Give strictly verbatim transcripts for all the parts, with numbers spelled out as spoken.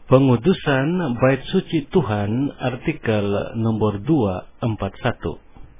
Pengudusan Bait Suci Tuhan, artikel nomor dua empat satu.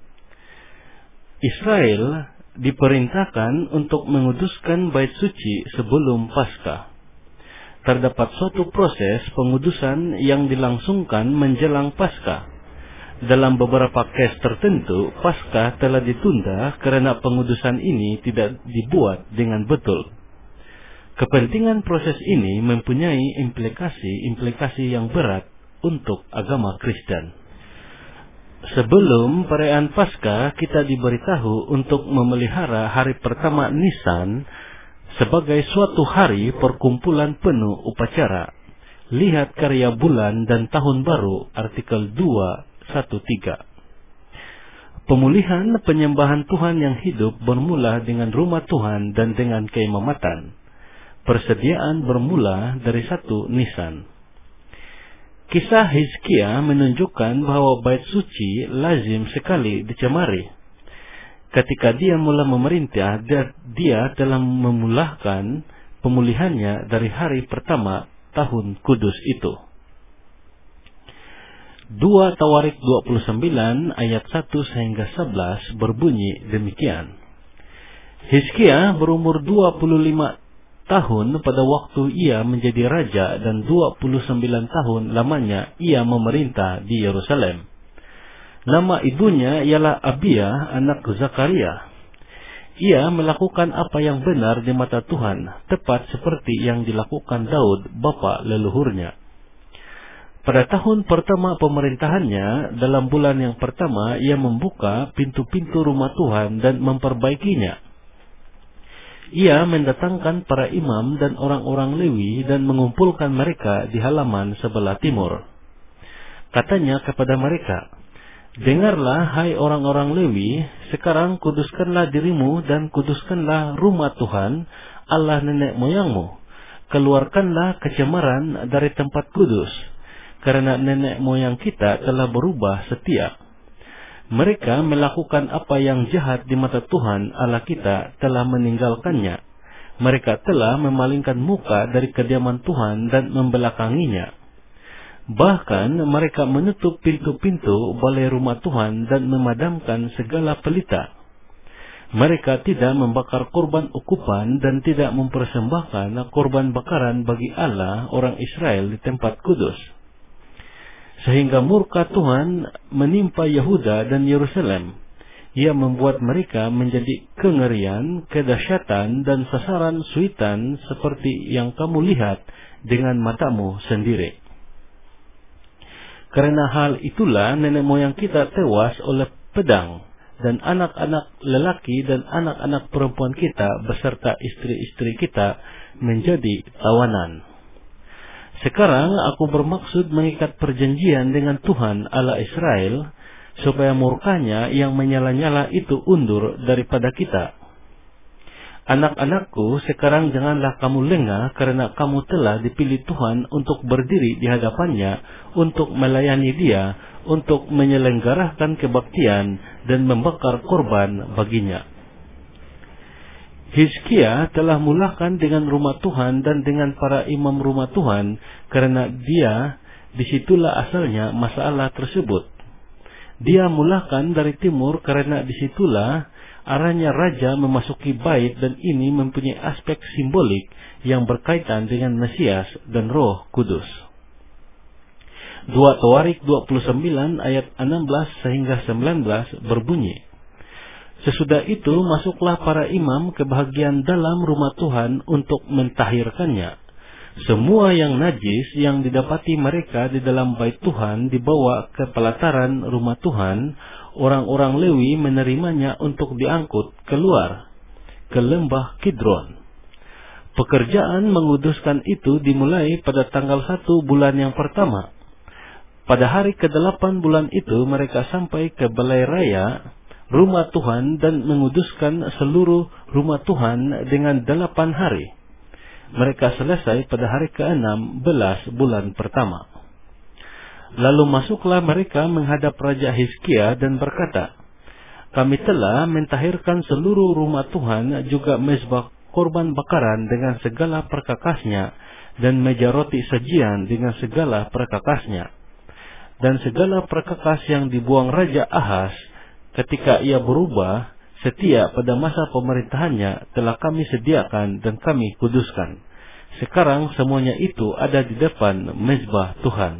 Israel diperintahkan untuk menguduskan Bait Suci sebelum Paskah. Terdapat suatu proses pengudusan yang dilangsungkan menjelang Paskah. Dalam beberapa kes tertentu, Paskah telah ditunda karena pengudusan ini tidak dibuat dengan betul. Kepentingan proses ini mempunyai implikasi-implikasi yang berat untuk agama Kristen. Sebelum perayaan Paskah, kita diberitahu untuk memelihara hari pertama Nisan sebagai suatu hari perkumpulan penuh upacara. Lihat karya bulan dan tahun baru, artikel dua satu tiga. Pemulihan penyembahan Tuhan yang hidup bermula dengan rumah Tuhan dan dengan keimamatan. Persediaan bermula dari satu Nisan. Kisah Hizkia menunjukkan bahwa bait suci lazim sekali dicemari. Ketika dia mula memerintah, dia telah memulahkan pemulihannya dari hari pertama tahun kudus itu. dua Tawarik dua puluh sembilan ayat satu sehingga sebelas berbunyi demikian. Hizkia berumur dua puluh lima tahun pada waktu ia menjadi raja dan dua puluh sembilan tahun lamanya ia memerintah di Yerusalem. Nama ibunya ialah Abia, anak Zakaria. Ia melakukan apa yang benar di mata Tuhan, tepat seperti yang dilakukan Daud, bapa leluhurnya. Pada tahun pertama pemerintahannya, dalam bulan yang pertama, ia membuka pintu-pintu rumah Tuhan dan memperbaikinya. Ia mendatangkan para imam dan orang-orang Lewi dan mengumpulkan mereka di halaman sebelah timur. Katanya kepada mereka, "Dengarlah, hai orang-orang Lewi, sekarang kuduskanlah dirimu dan kuduskanlah rumah Tuhan, Allah nenek moyangmu. Keluarkanlah kecemaran dari tempat kudus, karena nenek moyang kita telah berubah setia. Mereka melakukan apa yang jahat di mata Tuhan Allah kita telah meninggalkannya. Mereka telah memalingkan muka dari kediaman Tuhan dan membelakanginya. Bahkan mereka menutup pintu-pintu balai rumah Tuhan dan memadamkan segala pelita. Mereka tidak membakar korban ukupan dan tidak mempersembahkan korban bakaran bagi Allah orang Israel di tempat kudus. Sehingga murka Tuhan menimpa Yehuda dan Yerusalem. Ia membuat mereka menjadi kengerian, kedahsyatan, dan sasaran suitan seperti yang kamu lihat dengan matamu sendiri. Karena hal itulah nenek moyang kita tewas oleh pedang, dan anak-anak lelaki dan anak-anak perempuan kita beserta istri-istri kita menjadi tawanan. Sekarang aku bermaksud mengikat perjanjian dengan Tuhan Allah Israel, supaya murkanya yang menyala-nyala itu undur daripada kita. Anak-anakku, sekarang janganlah kamu lengah karena kamu telah dipilih Tuhan untuk berdiri di hadapannya, untuk melayani Dia, untuk menyelenggarakan kebaktian dan membakar korban baginya. Hizkia telah mulakan dengan rumah Tuhan dan dengan para imam rumah Tuhan, karena dia disitulah asalnya masalah tersebut. Dia mulakan dari timur karena disitulah arahnya raja memasuki bait, dan ini mempunyai aspek simbolik yang berkaitan dengan Mesias dan Roh Kudus. dua Tawarik dua puluh sembilan ayat enam belas sehingga sembilan belas berbunyi, sesudah itu masuklah para imam ke bahagian dalam rumah Tuhan untuk mentahirkannya. Semua yang najis yang didapati mereka di dalam bait Tuhan dibawa ke pelataran rumah Tuhan. Orang-orang Lewi menerimanya untuk diangkut keluar ke lembah Kidron. Pekerjaan menguduskan itu dimulai pada tanggal satu bulan yang pertama. Pada hari kedelapan bulan itu mereka sampai ke balai raya rumah Tuhan dan menguduskan seluruh rumah Tuhan dengan delapan hari. Mereka selesai pada hari keenam belas bulan pertama. Lalu masuklah mereka menghadap Raja Hizkia dan berkata, "Kami telah mentahirkan seluruh rumah Tuhan, juga mezbah korban bakaran dengan segala perkakasnya, dan meja roti sajian dengan segala perkakasnya. Dan segala perkakas yang dibuang Raja Ahaz ketika ia berubah setia pada masa pemerintahannya telah kami sediakan dan kami kuduskan. Sekarang semuanya itu ada di depan mezbah Tuhan.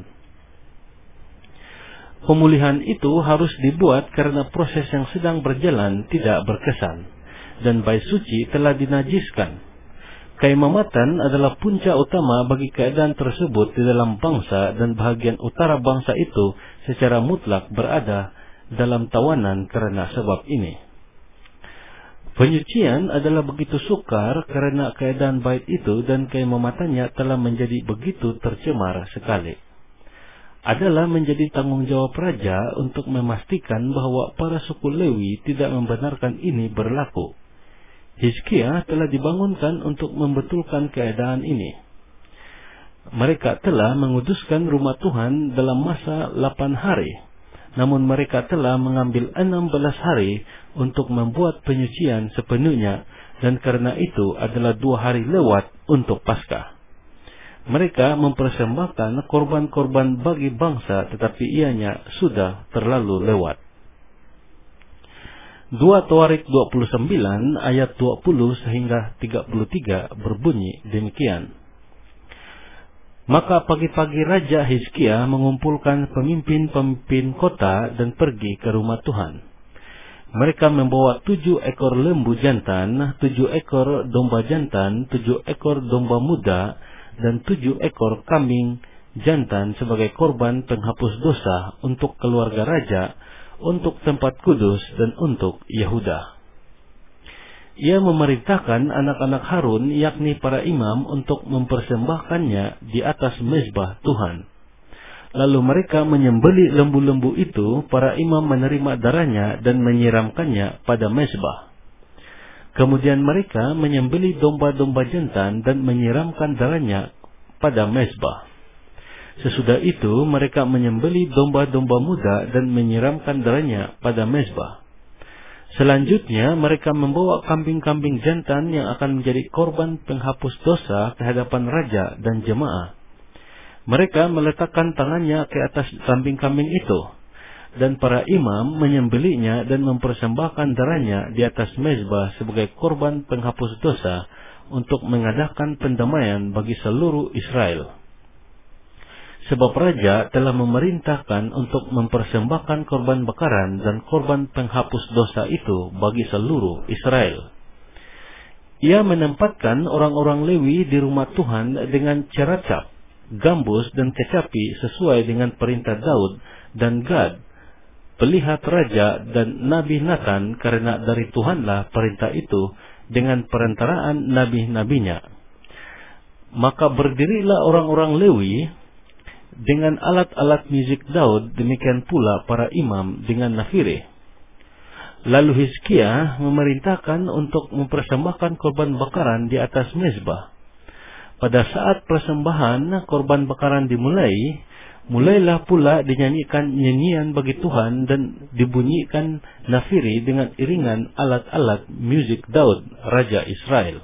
Pemulihan itu harus dibuat karena proses yang sedang berjalan tidak berkesan, dan bait suci telah dinajiskan. Keimamatan adalah puncak utama bagi keadaan tersebut di dalam bangsa, dan bahagian utara bangsa itu secara mutlak berada dalam tawanan karena sebab ini. Penyucian adalah begitu sukar karena keadaan bait itu dan keimamatannya telah menjadi begitu tercemar sekali. Adalah menjadi tanggung jawab raja untuk memastikan bahwa para suku Lewi tidak membenarkan ini berlaku. Hizkia telah dibangunkan untuk membetulkan keadaan ini. Mereka telah menguduskan rumah Tuhan dalam masa delapan hari, namun mereka telah mengambil enam belas hari untuk membuat penyucian sepenuhnya, dan karena itu adalah dua hari lewat untuk Paskah. Mereka mempersembahkan korban-korban bagi bangsa, tetapi ianya sudah terlalu lewat. dua Tawarik dua puluh sembilan ayat dua puluh sehingga tiga puluh tiga berbunyi demikian. Maka pagi-pagi Raja Hizkia mengumpulkan pemimpin-pemimpin kota dan pergi ke rumah Tuhan. Mereka membawa tujuh ekor lembu jantan, tujuh ekor domba jantan, tujuh ekor domba muda, dan tujuh ekor kambing jantan sebagai korban penghapus dosa untuk keluarga raja, untuk tempat kudus, dan untuk Yehuda. Ia memerintahkan anak-anak Harun, yakni para imam, untuk mempersembahkannya di atas mezbah Tuhan. Lalu mereka menyembelih lembu-lembu itu, para imam menerima darahnya dan menyiramkannya pada mezbah. Kemudian mereka menyembelih domba-domba jantan dan menyiramkan darahnya pada mezbah. Sesudah itu mereka menyembelih domba-domba muda dan menyiramkan darahnya pada mezbah. Selanjutnya mereka membawa kambing-kambing jantan yang akan menjadi korban penghapus dosa ke hadapan raja dan jemaah. Mereka meletakkan tangannya ke atas kambing-kambing itu, dan para imam menyembelihnya dan mempersembahkan darahnya di atas mezbah sebagai korban penghapus dosa untuk mengadakan pendamaian bagi seluruh Israel. Sebab raja telah memerintahkan untuk mempersembahkan korban bakaran dan korban penghapus dosa itu bagi seluruh Israel. Ia menempatkan orang-orang Lewi di rumah Tuhan dengan ceracap, gambus, dan kecapi sesuai dengan perintah Daud dan Gad, pelihat raja, dan Nabi Nathan, karena dari Tuhanlah perintah itu dengan perantaraan nabi-nabinya. Maka berdirilah orang-orang Lewi dengan alat-alat musik Daud, demikian pula para imam dengan nafire. Lalu Hizkia memerintahkan untuk mempersembahkan korban bakaran di atas mezbah. Pada saat persembahan korban bakaran dimulai, mulailah pula dinyanyikan nyanyian bagi Tuhan dan dibunyikan nafiri dengan iringan alat-alat musik Daud, Raja Israel.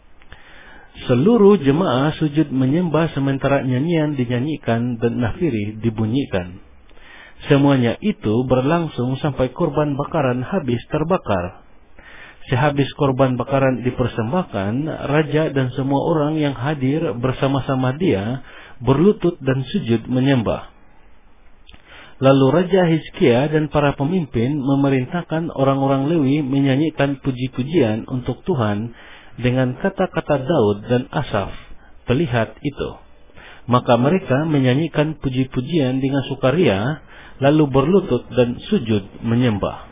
Seluruh jemaah sujud menyembah sementara nyanyian dinyanyikan dan nafiri dibunyikan. Semuanya itu berlangsung sampai korban bakaran habis terbakar. Sehabis korban bakaran dipersembahkan, raja dan semua orang yang hadir bersama-sama dia berlutut dan sujud menyembah. Lalu Raja Hizkia dan para pemimpin memerintahkan orang-orang Lewi menyanyikan puji-pujian untuk Tuhan dengan kata-kata Daud dan Asaf, pelihat itu. Maka mereka menyanyikan puji-pujian dengan sukaria, lalu berlutut dan sujud menyembah.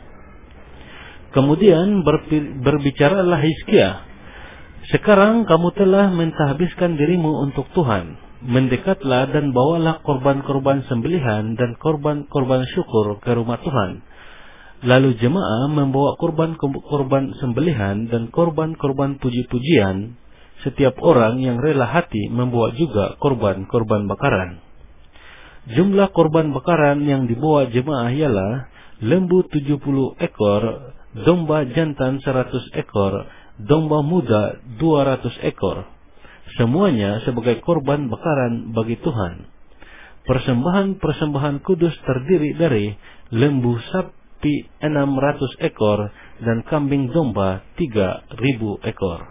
Kemudian berbicaralah Hizkia, sekarang kamu telah mentahbiskan dirimu untuk Tuhan. Mendekatlah dan bawalah korban-korban sembelihan dan korban-korban syukur ke rumah Tuhan. Lalu jemaah membawa korban-korban sembelihan dan korban-korban puji-pujian. Setiap orang yang rela hati membawa juga korban-korban bakaran. Jumlah korban bakaran yang dibawa jemaah ialah lembu tujuh puluh ekor, domba jantan seratus ekor, domba muda dua ratus ekor. semuanya sebagai korban bakaran bagi Tuhan. Persembahan-persembahan kudus terdiri dari lembu sapi enam ratus ekor dan kambing domba tiga ribu ekor.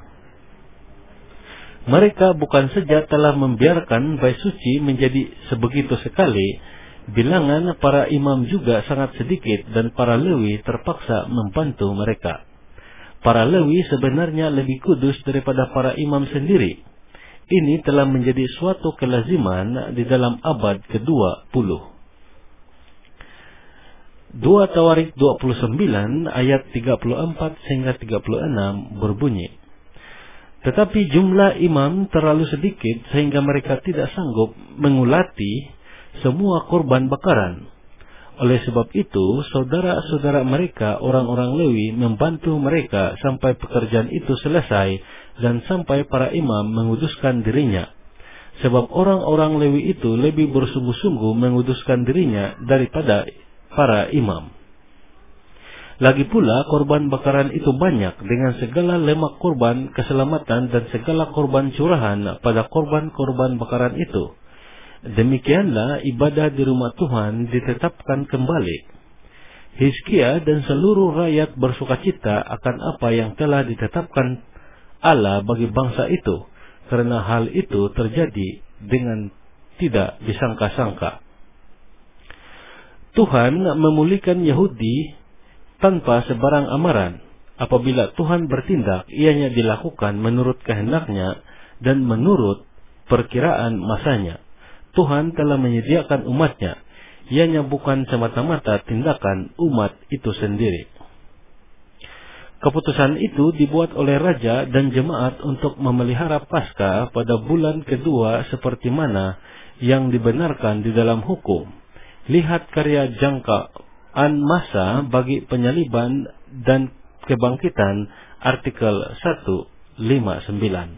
Mereka bukan saja telah membiarkan bait suci menjadi sebegitu sekali, bilangan para imam juga sangat sedikit dan para Lewi terpaksa membantu mereka. Para Lewi sebenarnya lebih kudus daripada para imam sendiri. Ini telah menjadi suatu kelaziman di dalam abad kedua puluh. dua Tawarik dua puluh sembilan ayat tiga puluh empat hingga tiga puluh enam berbunyi, tetapi jumlah imam terlalu sedikit sehingga mereka tidak sanggup mengulati semua korban bakaran. Oleh sebab itu, saudara-saudara mereka, orang-orang Lewi, membantu mereka sampai pekerjaan itu selesai dan sampai para imam menguduskan dirinya. Sebab orang-orang Lewi itu lebih bersungguh-sungguh menguduskan dirinya daripada para imam. Lagi pula, korban bakaran itu banyak dengan segala lemak korban keselamatan dan segala korban curahan pada korban-korban bakaran itu. Demikianlah ibadah di rumah Tuhan ditetapkan kembali. Hizkia dan seluruh rakyat bersukacita akan apa yang telah ditetapkan Allah bagi bangsa itu, karena hal itu terjadi dengan tidak disangka-sangka. Tuhan memulihkan Yahudi tanpa sebarang amaran. Apabila Tuhan bertindak, ianya dilakukan menurut kehendaknya dan menurut perkiraan masanya. Tuhan telah menyediakan umatnya, ianya bukan semata-mata tindakan umat itu sendiri. Keputusan itu dibuat oleh raja dan jemaat untuk memelihara Paskah pada bulan kedua seperti mana yang dibenarkan di dalam hukum. Lihat karya jangkaan masa bagi penyaliban dan kebangkitan artikel seratus lima puluh sembilan.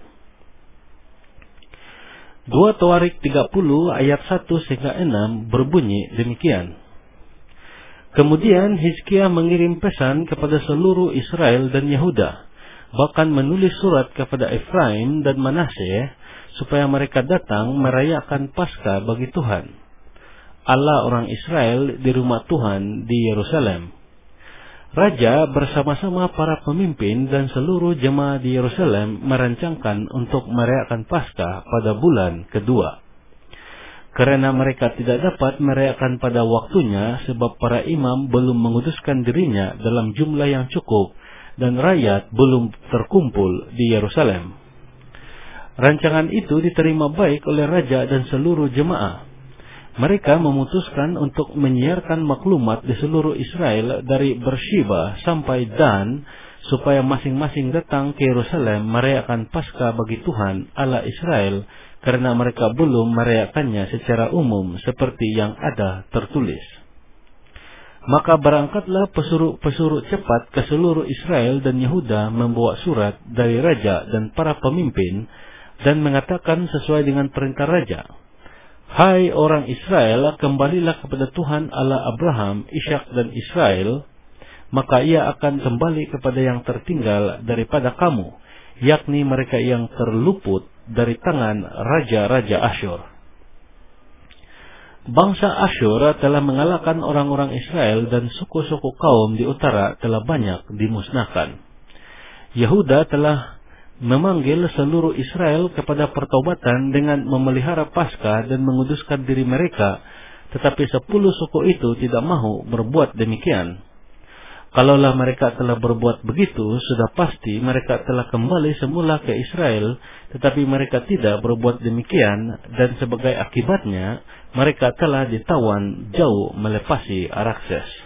dua Tawarik tiga puluh ayat satu hingga enam berbunyi demikian. Kemudian Hizkia mengirim pesan kepada seluruh Israel dan Yehuda, bahkan menulis surat kepada Efraim dan Manasye, supaya mereka datang merayakan Paskah bagi Tuhan, Allah orang Israel, di rumah Tuhan di Yerusalem. Raja bersama-sama para pemimpin dan seluruh jemaah di Yerusalem merancangkan untuk merayakan Paskah pada bulan kedua. Karena mereka tidak dapat merayakan pada waktunya sebab para imam belum menguduskan dirinya dalam jumlah yang cukup dan rakyat belum terkumpul di Yerusalem. Rancangan itu diterima baik oleh raja dan seluruh jemaah. Mereka memutuskan untuk menyiarkan maklumat di seluruh Israel dari Beersheba sampai Dan, supaya masing-masing datang ke Yerusalem merayakan Paskah bagi Tuhan Allah Israel, karena mereka belum merayakannya secara umum seperti yang ada tertulis. Maka berangkatlah pesuruh-pesuruh cepat ke seluruh Israel dan Yehuda membawa surat dari raja dan para pemimpin dan mengatakan sesuai dengan perintah raja, Hai orang Israel, kembalilah kepada Tuhan Allah Abraham, Ishak dan Israel, maka ia akan kembali kepada yang tertinggal daripada kamu, yakni mereka yang terluput dari tangan raja-raja Asyur. Bangsa Asyur telah mengalahkan orang-orang Israel dan suku-suku kaum di utara telah banyak dimusnahkan. Yehuda telah memanggil seluruh Israel kepada pertobatan dengan memelihara Paskah dan menguduskan diri mereka, tetapi sepuluh suku itu tidak mahu berbuat demikian. Kalaulah mereka telah berbuat begitu, sudah pasti mereka telah kembali semula ke Israel, tetapi mereka tidak berbuat demikian, dan sebagai akibatnya, mereka telah ditawan jauh melepasi Arakses.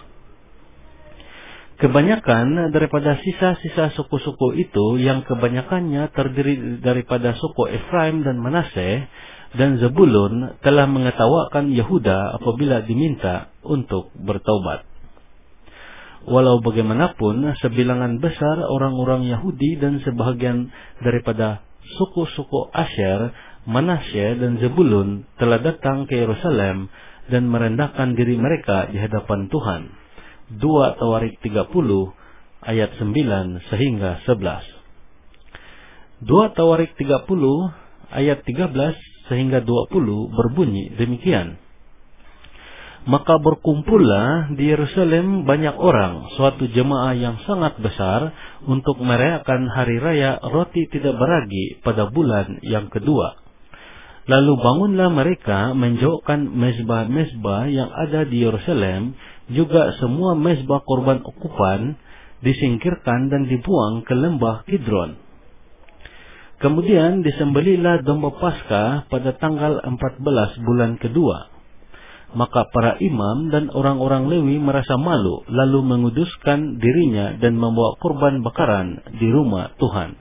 Kebanyakan daripada sisa-sisa suku-suku itu, yang kebanyakannya terdiri daripada suku Efraim dan Manasye dan Zebulun, telah mengetawakan Yehuda apabila diminta untuk bertaubat. Walau bagaimanapun, sebilangan besar orang-orang Yahudi dan sebahagian daripada suku-suku Asher, Manasye dan Zebulun telah datang ke Yerusalem dan merendahkan diri mereka di hadapan Tuhan. dua Tawarik tiga puluh ayat sembilan sehingga sebelas. dua Tawarik tiga puluh ayat tiga belas sehingga dua puluh berbunyi demikian. Maka berkumpullah di Yerusalem banyak orang, suatu jemaah yang sangat besar, untuk merayakan hari raya roti tidak beragi pada bulan yang kedua. Lalu bangunlah mereka menjauhkan mezbah-mezbah yang ada di Yerusalem, juga semua mezbah korban ukupan disingkirkan dan dibuang ke lembah Kidron. Kemudian disembelihlah domba Paskah pada tanggal empat belas bulan kedua. Maka para imam dan orang-orang Lewi merasa malu, lalu menguduskan dirinya dan membawa korban bakaran di rumah Tuhan.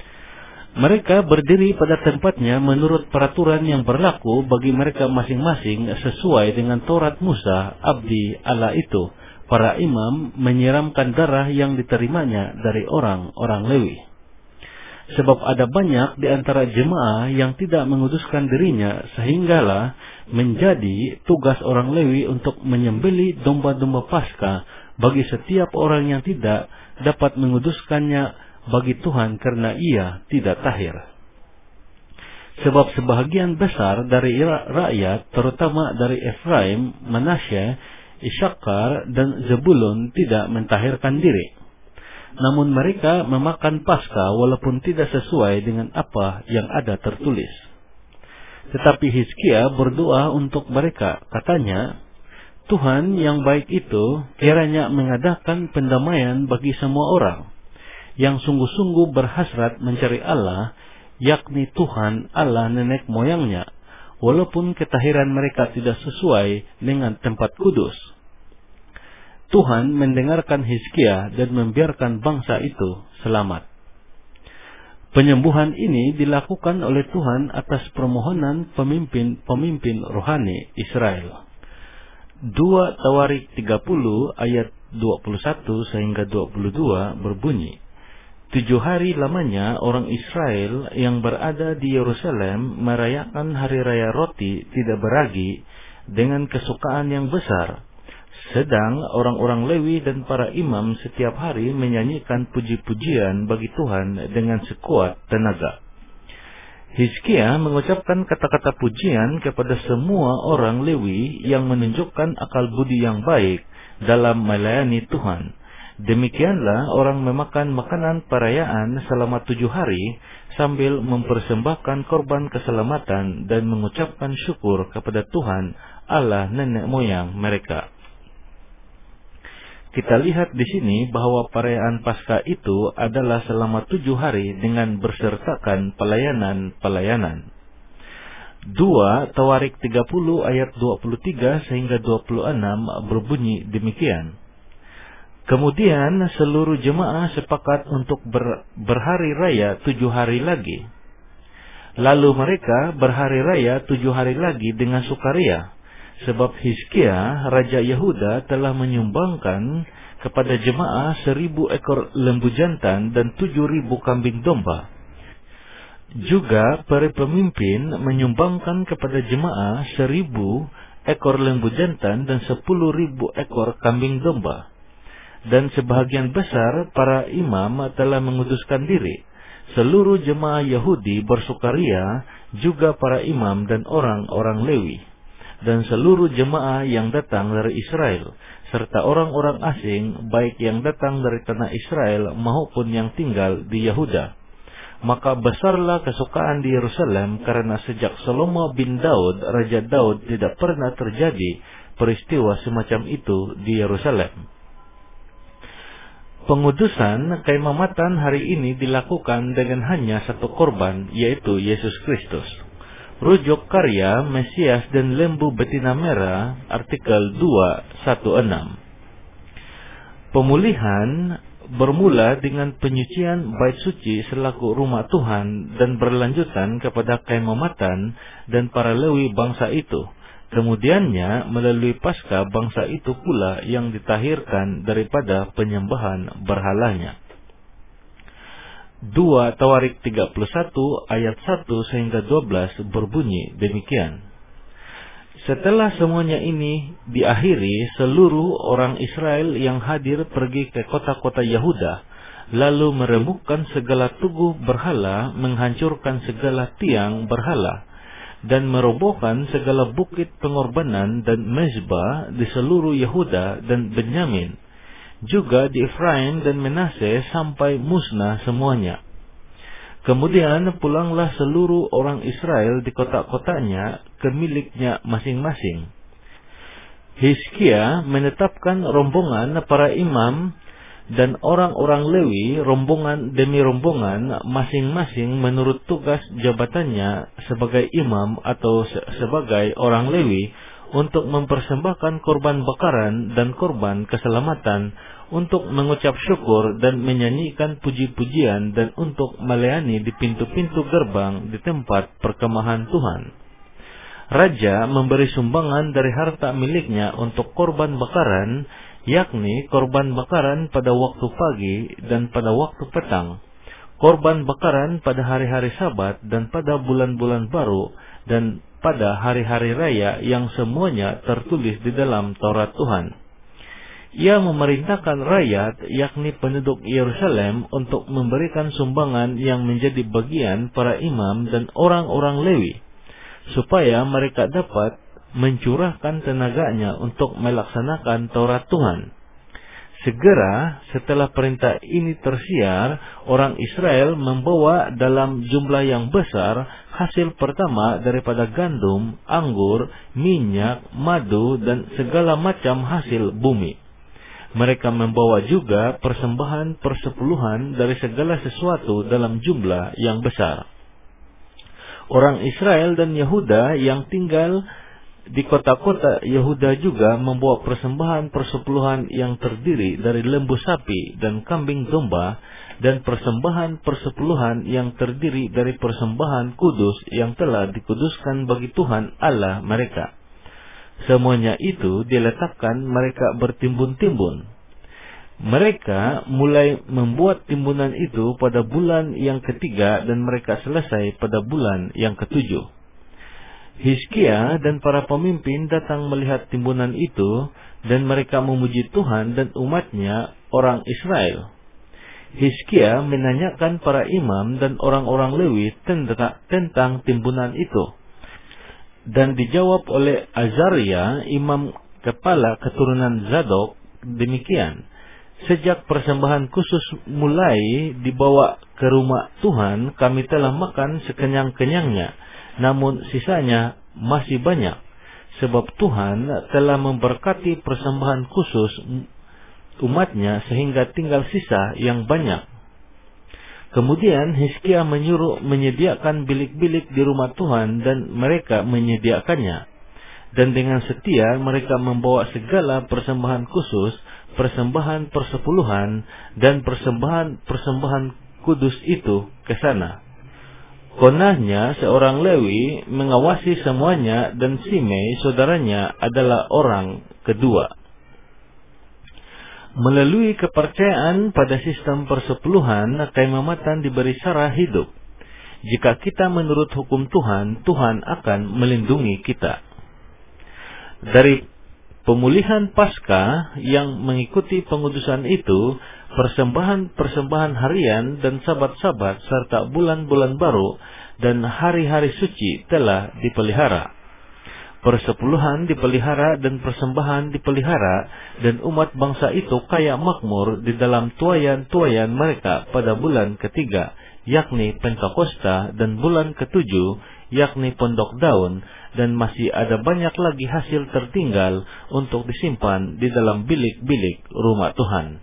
Mereka berdiri pada tempatnya menurut peraturan yang berlaku bagi mereka masing-masing sesuai dengan Taurat Musa, abdi Allah itu. Para imam menyiramkan darah yang diterimanya dari orang-orang Lewi. Sebab ada banyak di antara jemaah yang tidak menguduskan dirinya, sehinggalah menjadi tugas orang Lewi untuk menyembelih domba-domba Paskah bagi setiap orang yang tidak dapat menguduskannya bagi Tuhan karena ia tidak tahir. Sebab sebahagian besar dari rakyat, terutama dari Efraim, Manasye, Isakar, dan Zebulun tidak mentahirkan diri. Namun mereka memakan Paskah walaupun tidak sesuai dengan apa yang ada tertulis. Tetapi Hizkia berdoa untuk mereka. Katanya, Tuhan yang baik itu kiranya mengadakan pendamaian bagi semua orang yang sungguh-sungguh berhasrat mencari Allah, yakni Tuhan Allah nenek moyangnya, walaupun ketahiran mereka tidak sesuai dengan tempat kudus. Tuhan mendengarkan Hizkia dan membiarkan bangsa itu selamat. Penyembuhan ini dilakukan oleh Tuhan atas permohonan pemimpin-pemimpin rohani Israel. dua Tawarik tiga puluh ayat dua puluh satu sehingga dua puluh dua berbunyi, Tujuh hari lamanya orang Israel yang berada di Yerusalem merayakan hari raya roti tidak beragi dengan kesukaan yang besar. Sedang orang-orang Lewi dan para imam setiap hari menyanyikan puji-pujian bagi Tuhan dengan sekuat tenaga. Hizkia mengucapkan kata-kata pujian kepada semua orang Lewi yang menunjukkan akal budi yang baik dalam melayani Tuhan. Demikianlah orang memakan makanan perayaan selama tujuh hari sambil mempersembahkan korban keselamatan dan mengucapkan syukur kepada Tuhan Allah nenek moyang mereka. Kita lihat di sini bahwa perayaan Paskah itu adalah selama tujuh hari dengan bersertakan pelayanan-pelayanan. dua Tawarik tiga puluh ayat dua puluh tiga sehingga dua puluh enam berbunyi demikian. Kemudian seluruh jemaah sepakat untuk ber, berhari raya tujuh hari lagi. Lalu mereka berhari raya tujuh hari lagi dengan sukaria. Sebab Hizkia, Raja Yehuda telah menyumbangkan kepada jemaah seribu ekor lembu jantan dan tujuh ribu kambing domba. Juga para pemimpin menyumbangkan kepada jemaah seribu ekor lembu jantan dan sepuluh ribu ekor kambing domba. Dan sebahagian besar para imam telah menguduskan diri. Seluruh jemaah Yahudi bersukaria, juga para imam dan orang-orang Lewi. Dan seluruh jemaah yang datang dari Israel, serta orang-orang asing, baik yang datang dari tanah Israel maupun yang tinggal di Yehuda. Maka besarlah kesukaan di Yerusalem, karena sejak Salomo bin Daud, Raja Daud, tidak pernah terjadi peristiwa semacam itu di Yerusalem. Pengudusan keimamatan hari ini dilakukan dengan hanya satu korban, yaitu Yesus Kristus. Rujuk karya Mesias dan lembu betina merah, artikel dua enam belas. Pemulihan bermula dengan penyucian bait suci selaku rumah Tuhan dan berlanjutan kepada keimamatan dan para Lewi bangsa itu. Kemudiannya melalui Paskah bangsa itu pula yang ditahirkan daripada penyembahan berhalanya. dua Tawarik tiga puluh satu ayat satu sehingga dua belas berbunyi demikian. Setelah semuanya ini diakhiri, seluruh orang Israel yang hadir pergi ke kota-kota Yehuda, lalu meremukkan segala tugu berhala, menghancurkan segala tiang berhala, dan merobohkan segala bukit pengorbanan dan mezbah di seluruh Yehuda dan Benyamin, juga di Efraim dan Manasye sampai musnah semuanya. Kemudian pulanglah seluruh orang Israel di kota-kotanya ke miliknya masing-masing. Hizkia menetapkan rombongan para imam dan orang-orang Lewi, rombongan demi rombongan, masing-masing menurut tugas jabatannya sebagai imam atau se sebagai orang Lewi, untuk mempersembahkan korban bakaran dan korban keselamatan, untuk mengucap syukur dan menyanyikan puji-pujian, dan untuk melayani di pintu-pintu gerbang di tempat perkemahan Tuhan. Raja memberi sumbangan dari harta miliknya untuk korban bakaran, yakni korban bakaran pada waktu pagi dan pada waktu petang, korban bakaran pada hari-hari Sabat dan pada bulan-bulan baru, dan pada hari-hari raya yang semuanya tertulis di dalam Taurat Tuhan. Ia memerintahkan rakyat, yakni penduduk Yerusalem, untuk memberikan sumbangan yang menjadi bagian para imam dan orang-orang Lewi, supaya mereka dapat mencurahkan tenaganya untuk melaksanakan Taurat Tuhan. Segera setelah perintah ini tersiar, orang Israel membawa dalam jumlah yang besar hasil pertama daripada gandum, anggur, minyak, madu, dan segala macam hasil bumi. Mereka membawa juga persembahan persepuluhan dari segala sesuatu dalam jumlah yang besar. Orang Israel dan Yehuda yang tinggal di kota-kota Yehuda juga membawa persembahan persepuluhan yang terdiri dari lembu sapi dan kambing domba, dan persembahan persepuluhan yang terdiri dari persembahan kudus yang telah dikuduskan bagi Tuhan Allah mereka. Semuanya itu diletakkan mereka bertimbun-timbun. Mereka mulai membuat timbunan itu pada bulan yang ketiga, dan mereka selesai pada bulan yang ketujuh. Hizkia dan para pemimpin datang melihat timbunan itu, dan mereka memuji Tuhan dan umatnya orang Israel. Hizkia menanyakan para imam dan orang-orang Lewi tentang timbunan itu, dan dijawab oleh Azaria, imam kepala keturunan Zadok, demikian: sejak persembahan khusus mulai dibawa ke rumah Tuhan, kami telah makan sekenyang-kenyangnya, namun sisanya masih banyak, sebab Tuhan telah memberkati persembahan khusus umatnya sehingga tinggal sisa yang banyak. Kemudian Hizkia menyuruh menyediakan bilik-bilik di rumah Tuhan, dan mereka menyediakannya. Dan dengan setia mereka membawa segala persembahan khusus, persembahan persepuluhan, dan persembahan-persembahan kudus itu ke sana. Konahnya seorang Lewi mengawasi semuanya, dan Simei saudaranya adalah orang kedua. Melalui kepercayaan pada sistem persepuluhan, keimamatan diberi cara hidup. Jika kita menurut hukum Tuhan, Tuhan akan melindungi kita. Dari pemulihan Paskah yang mengikuti pengudusan itu, persembahan-persembahan harian dan sabat-sabat serta bulan-bulan baru dan hari-hari suci telah dipelihara. Persepuluhan dipelihara dan persembahan dipelihara, dan umat bangsa itu kaya makmur di dalam tuayan-tuayan mereka pada bulan ketiga, yakni Pentakosta, dan bulan ketujuh, yakni Pondok Daun, dan masih ada banyak lagi hasil tertinggal untuk disimpan di dalam bilik-bilik rumah Tuhan.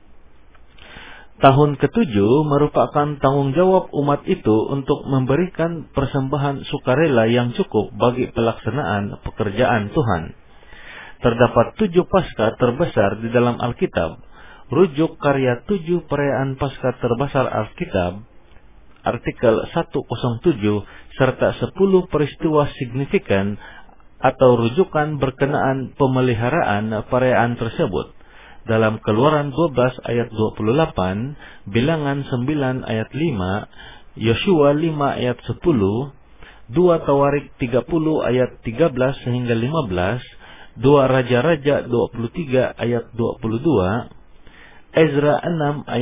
Tahun ketujuh merupakan tanggung jawab umat itu untuk memberikan persembahan sukarela yang cukup bagi pelaksanaan pekerjaan Tuhan. Terdapat tujuh Paskah terbesar di dalam Alkitab. Rujuk karya tujuh perayaan Paskah terbesar Alkitab, artikel seratus tujuh, serta sepuluh peristiwa signifikan atau rujukan berkenaan pemeliharaan perayaan tersebut. Dalam Keluaran dua belas ayat dua puluh delapan, Bilangan sembilan ayat lima, Yosua lima ayat sepuluh, dua Tawarik tiga puluh ayat tiga belas hingga lima belas, dua Raja-Raja dua puluh tiga ayat dua puluh dua, Ezra enam ayat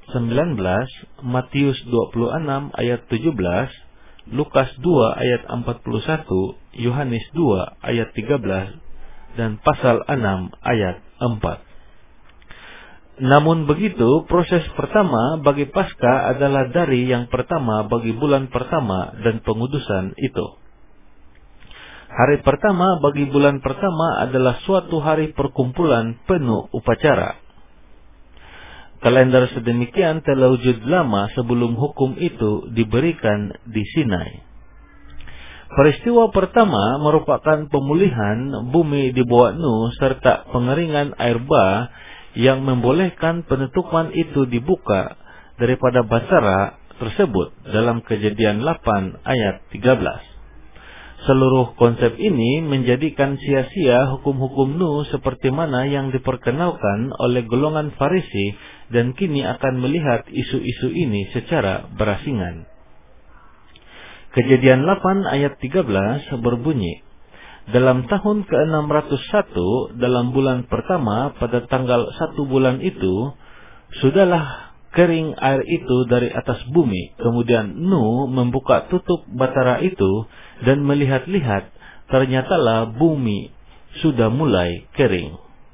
sembilan belas, Matius dua puluh enam ayat tujuh belas, Lukas dua ayat empat puluh satu, Yohanes dua ayat tiga belas, dan pasal enam ayat empat. Namun begitu, proses pertama bagi Paskah adalah dari yang pertama bagi bulan pertama dan pengudusan itu. Hari pertama bagi bulan pertama adalah suatu hari perkumpulan penuh upacara. Kalender sedemikian telah wujud lama sebelum hukum itu diberikan di Sinai. Peristiwa pertama merupakan pemulihan bumi di bawah Nuh serta pengeringan air bah yang membolehkan penutupan itu dibuka daripada Basara tersebut dalam Kejadian delapan ayat tiga belas. Seluruh konsep ini menjadikan sia-sia hukum-hukum Nuh seperti mana yang diperkenalkan oleh golongan Farisi dan kini akan melihat isu-isu ini secara berasingan. Kejadian delapan ayat tiga belas berbunyi, dalam tahun ke enam ratus satu, dalam bulan pertama, pada tanggal satu bulan itu, sudahlah kering air itu dari atas bumi. Kemudian Nuh membuka tutup batara itu, dan melihat-lihat, ternyatalah bumi sudah mulai kering.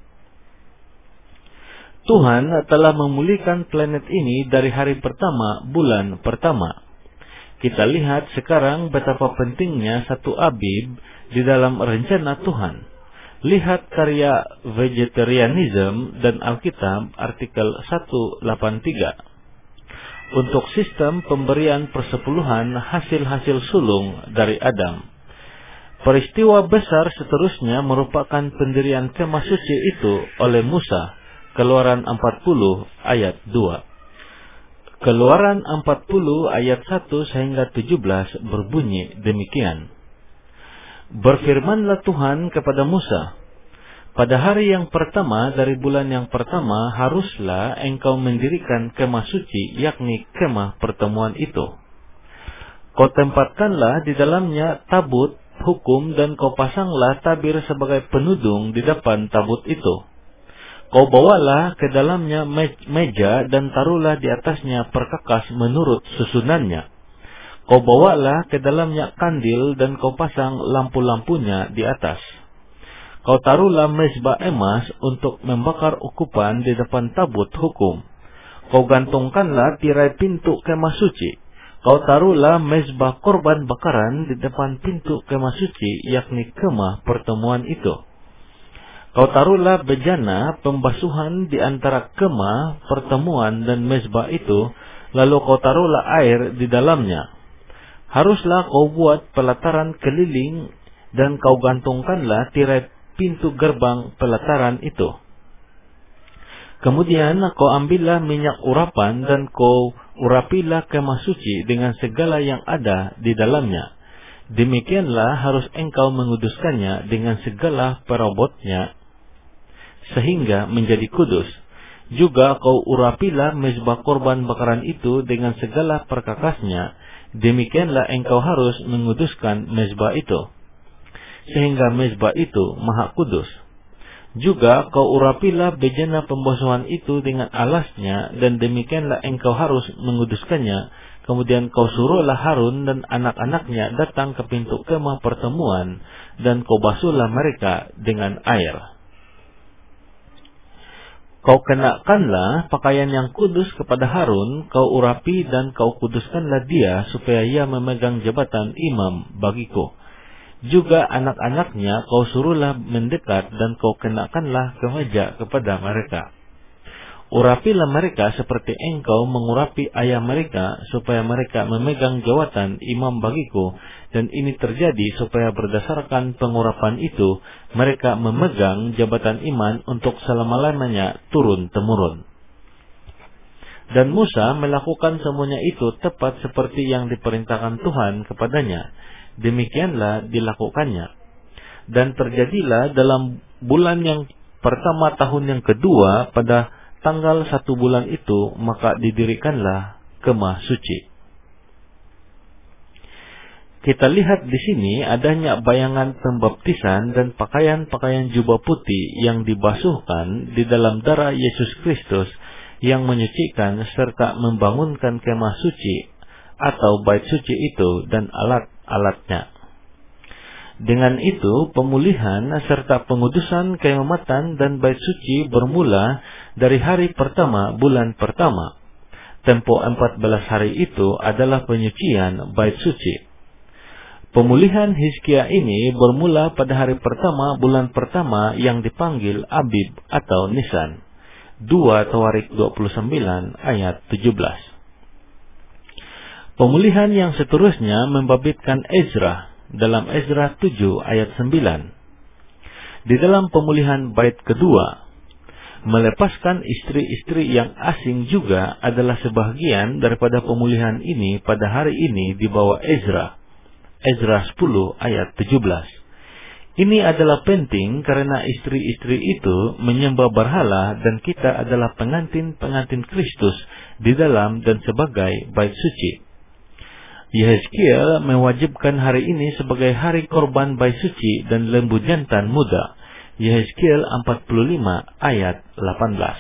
Tuhan telah memulihkan planet ini dari hari pertama, bulan pertama. Kita lihat sekarang betapa pentingnya satu Abib di dalam rencana Tuhan. Lihat karya Vegetarianism dan Alkitab artikel seratus delapan puluh tiga. Untuk sistem pemberian persepuluhan hasil-hasil sulung dari Adam. Peristiwa besar seterusnya merupakan pendirian kemah suci itu oleh Musa. Keluaran empat puluh ayat dua. Keluaran empat puluh ayat satu sehingga tujuh belas berbunyi demikian. Berfirmanlah Tuhan kepada Musa, pada hari yang pertama dari bulan yang pertama haruslah engkau mendirikan kemah suci, yakni kemah pertemuan itu. Kau tempatkanlah di dalamnya tabut hukum dan kau pasanglah tabir sebagai penudung di depan tabut itu. Kau bawalah ke dalamnya meja dan taruhlah di atasnya perkakas menurut susunannya. Kau bawalah ke dalamnya kandil dan kau pasang lampu-lampunya di atas. Kau taruhlah mezbah emas untuk membakar ukupan di depan tabut hukum. Kau gantungkanlah tirai pintu kemah suci. Kau taruhlah mezbah korban bakaran di depan pintu kemah suci, yakni kemah pertemuan itu. Kau taruhlah bejana pembasuhan di antara kemah pertemuan dan mezbah itu, lalu kau taruhlah air di dalamnya. Haruslah kau buat pelataran keliling dan kau gantungkanlah tirai pintu gerbang pelataran itu. Kemudian kau ambillah minyak urapan dan kau urapilah kemah suci dengan segala yang ada di dalamnya. Demikianlah harus engkau menguduskannya dengan segala perabotnya sehingga menjadi kudus. Juga kau urapilah mezbah korban bakaran itu dengan segala perkakasnya. Demikianlah engkau harus menguduskan mezbah itu, sehingga mezbah itu maha kudus. Juga kau urapilah bejana pembasuhan itu dengan alasnya, dan demikianlah engkau harus menguduskannya. Kemudian kau suruhlah Harun dan anak-anaknya datang ke pintu kemah pertemuan, dan kau basuhlah mereka dengan air. Kau kenakanlah pakaian yang kudus kepada Harun, kau urapi dan kau kuduskanlah dia, supaya ia memegang jabatan imam bagiku. Juga anak-anaknya kau suruhlah mendekat, dan kau kenakanlah kemeja kepada mereka. Urapilah mereka seperti engkau mengurapi ayah mereka, supaya mereka memegang jawatan imam bagiku. Dan ini terjadi supaya berdasarkan pengurapan itu, mereka memegang jabatan iman untuk selama-lamanya turun-temurun. Dan Musa melakukan semuanya itu tepat seperti yang diperintahkan Tuhan kepadanya. Demikianlah dilakukannya. Dan terjadilah dalam bulan yang pertama tahun yang kedua, pada tanggal satu bulan itu, maka didirikanlah kemah suci. Kita lihat di sini adanya bayangan pembaptisan dan pakaian-pakaian jubah putih yang dibasuhkan di dalam darah Yesus Kristus yang menyucikan serta membangunkan kemah suci atau bait suci itu dan alat-alatnya. Dengan itu, pemulihan serta pengudusan keimamatan dan bait suci bermula dari hari pertama bulan pertama. Tempo empat belas hari itu adalah penyucian bait suci. Pemulihan Hizkia ini bermula pada hari pertama bulan pertama yang dipanggil Abib atau Nisan. dua Tawarik dua puluh sembilan ayat tujuh belas. Pemulihan yang seterusnya membabitkan Ezra dalam Ezra tujuh ayat sembilan. Di dalam pemulihan bait kedua, melepaskan istri-istri yang asing juga adalah sebahagian daripada pemulihan ini pada hari ini di bawah Ezra. Ezra sepuluh ayat tujuh belas. Ini adalah penting karena istri-istri itu menyembah berhala dan kita adalah pengantin-pengantin Kristus di dalam dan sebagai bait suci. Yehezkiel mewajibkan hari ini sebagai hari korban bait suci dan lembu jantan muda. Yehezkiel empat puluh lima ayat delapan belas.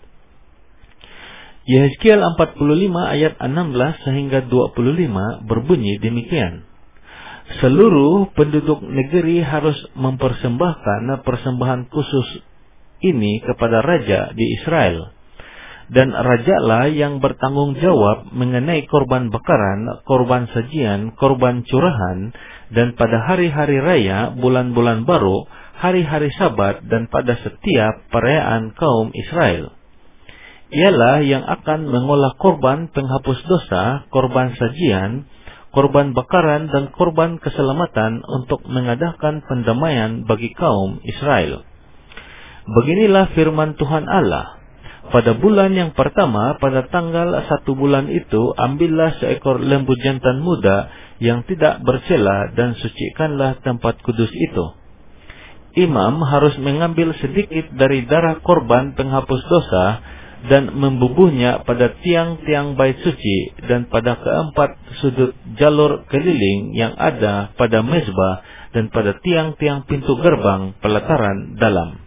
Yehezkiel empat puluh lima ayat enam belas sehingga dua puluh lima berbunyi demikian. Seluruh penduduk negeri harus mempersembahkan persembahan khusus ini kepada raja di Israel. Dan rajalah yang bertanggung jawab mengenai korban bakaran, korban sajian, korban curahan, dan pada hari-hari raya, bulan-bulan baru, hari-hari sabat, dan pada setiap perayaan kaum Israel. Ialah yang akan mengolah korban penghapus dosa, korban sajian, korban bakaran dan korban keselamatan untuk mengadakan pendamaian bagi kaum Israel. Beginilah firman Tuhan Allah. Pada bulan yang pertama, pada tanggal satu bulan itu, ambillah seekor lembu jantan muda yang tidak bercela dan sucikanlah tempat kudus itu. Imam harus mengambil sedikit dari darah korban penghapus dosa dan membubuhnya pada tiang-tiang bait suci dan pada keempat sudut jalur keliling yang ada pada mezbah dan pada tiang-tiang pintu gerbang pelataran dalam.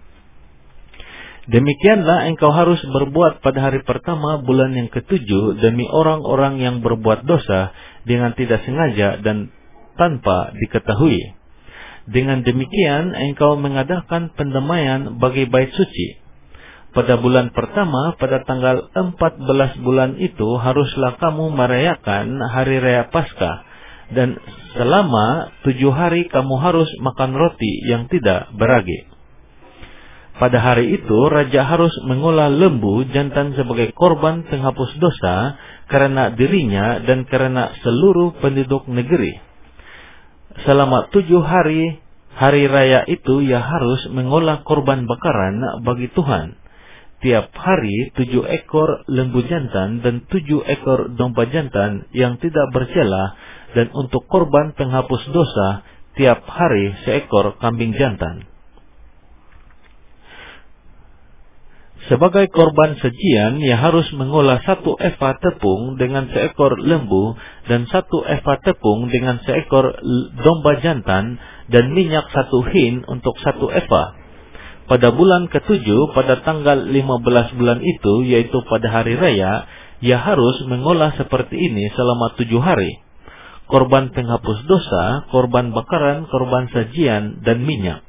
Demikianlah engkau harus berbuat pada hari pertama bulan yang ketujuh demi orang-orang yang berbuat dosa dengan tidak sengaja dan tanpa diketahui. Dengan demikian engkau mengadakan pendamaian bagi bait suci. Pada bulan pertama, pada tanggal empat belas bulan itu, haruslah kamu merayakan hari raya Paskah. Dan selama tujuh hari kamu harus makan roti yang tidak beragi. Pada hari itu, raja harus mengolah lembu jantan sebagai korban penghapus dosa karena dirinya dan karena seluruh penduduk negeri. Selama tujuh hari, hari raya itu ia harus mengolah korban bakaran bagi Tuhan. Tiap hari tujuh ekor lembu jantan dan tujuh ekor domba jantan yang tidak bercela, dan untuk korban penghapus dosa tiap hari seekor kambing jantan. Sebagai korban sajian, ia harus mengolah satu eva tepung dengan seekor lembu dan satu eva tepung dengan seekor domba jantan dan minyak satu hin untuk satu eva. Pada bulan ketujuh, pada tanggal lima belas bulan itu, yaitu pada hari raya, ia harus mengolah seperti ini selama tujuh hari. Korban penghapus dosa, korban bakaran, korban sajian, dan minyak.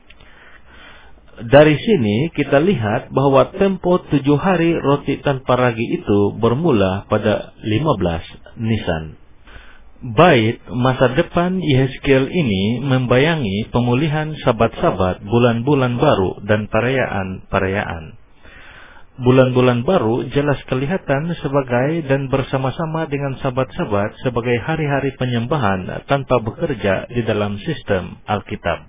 Dari sini kita lihat bahwa tempo tujuh hari roti tanpa ragi itu bermula pada lima belas Nisan. Bait masa depan Yehezkiel ini membayangi pemulihan sabat-sabat, bulan-bulan baru, dan perayaan-perayaan. Bulan-bulan baru jelas kelihatan sebagai dan bersama-sama dengan sabat-sabat sebagai hari-hari penyembahan tanpa bekerja di dalam sistem Alkitab.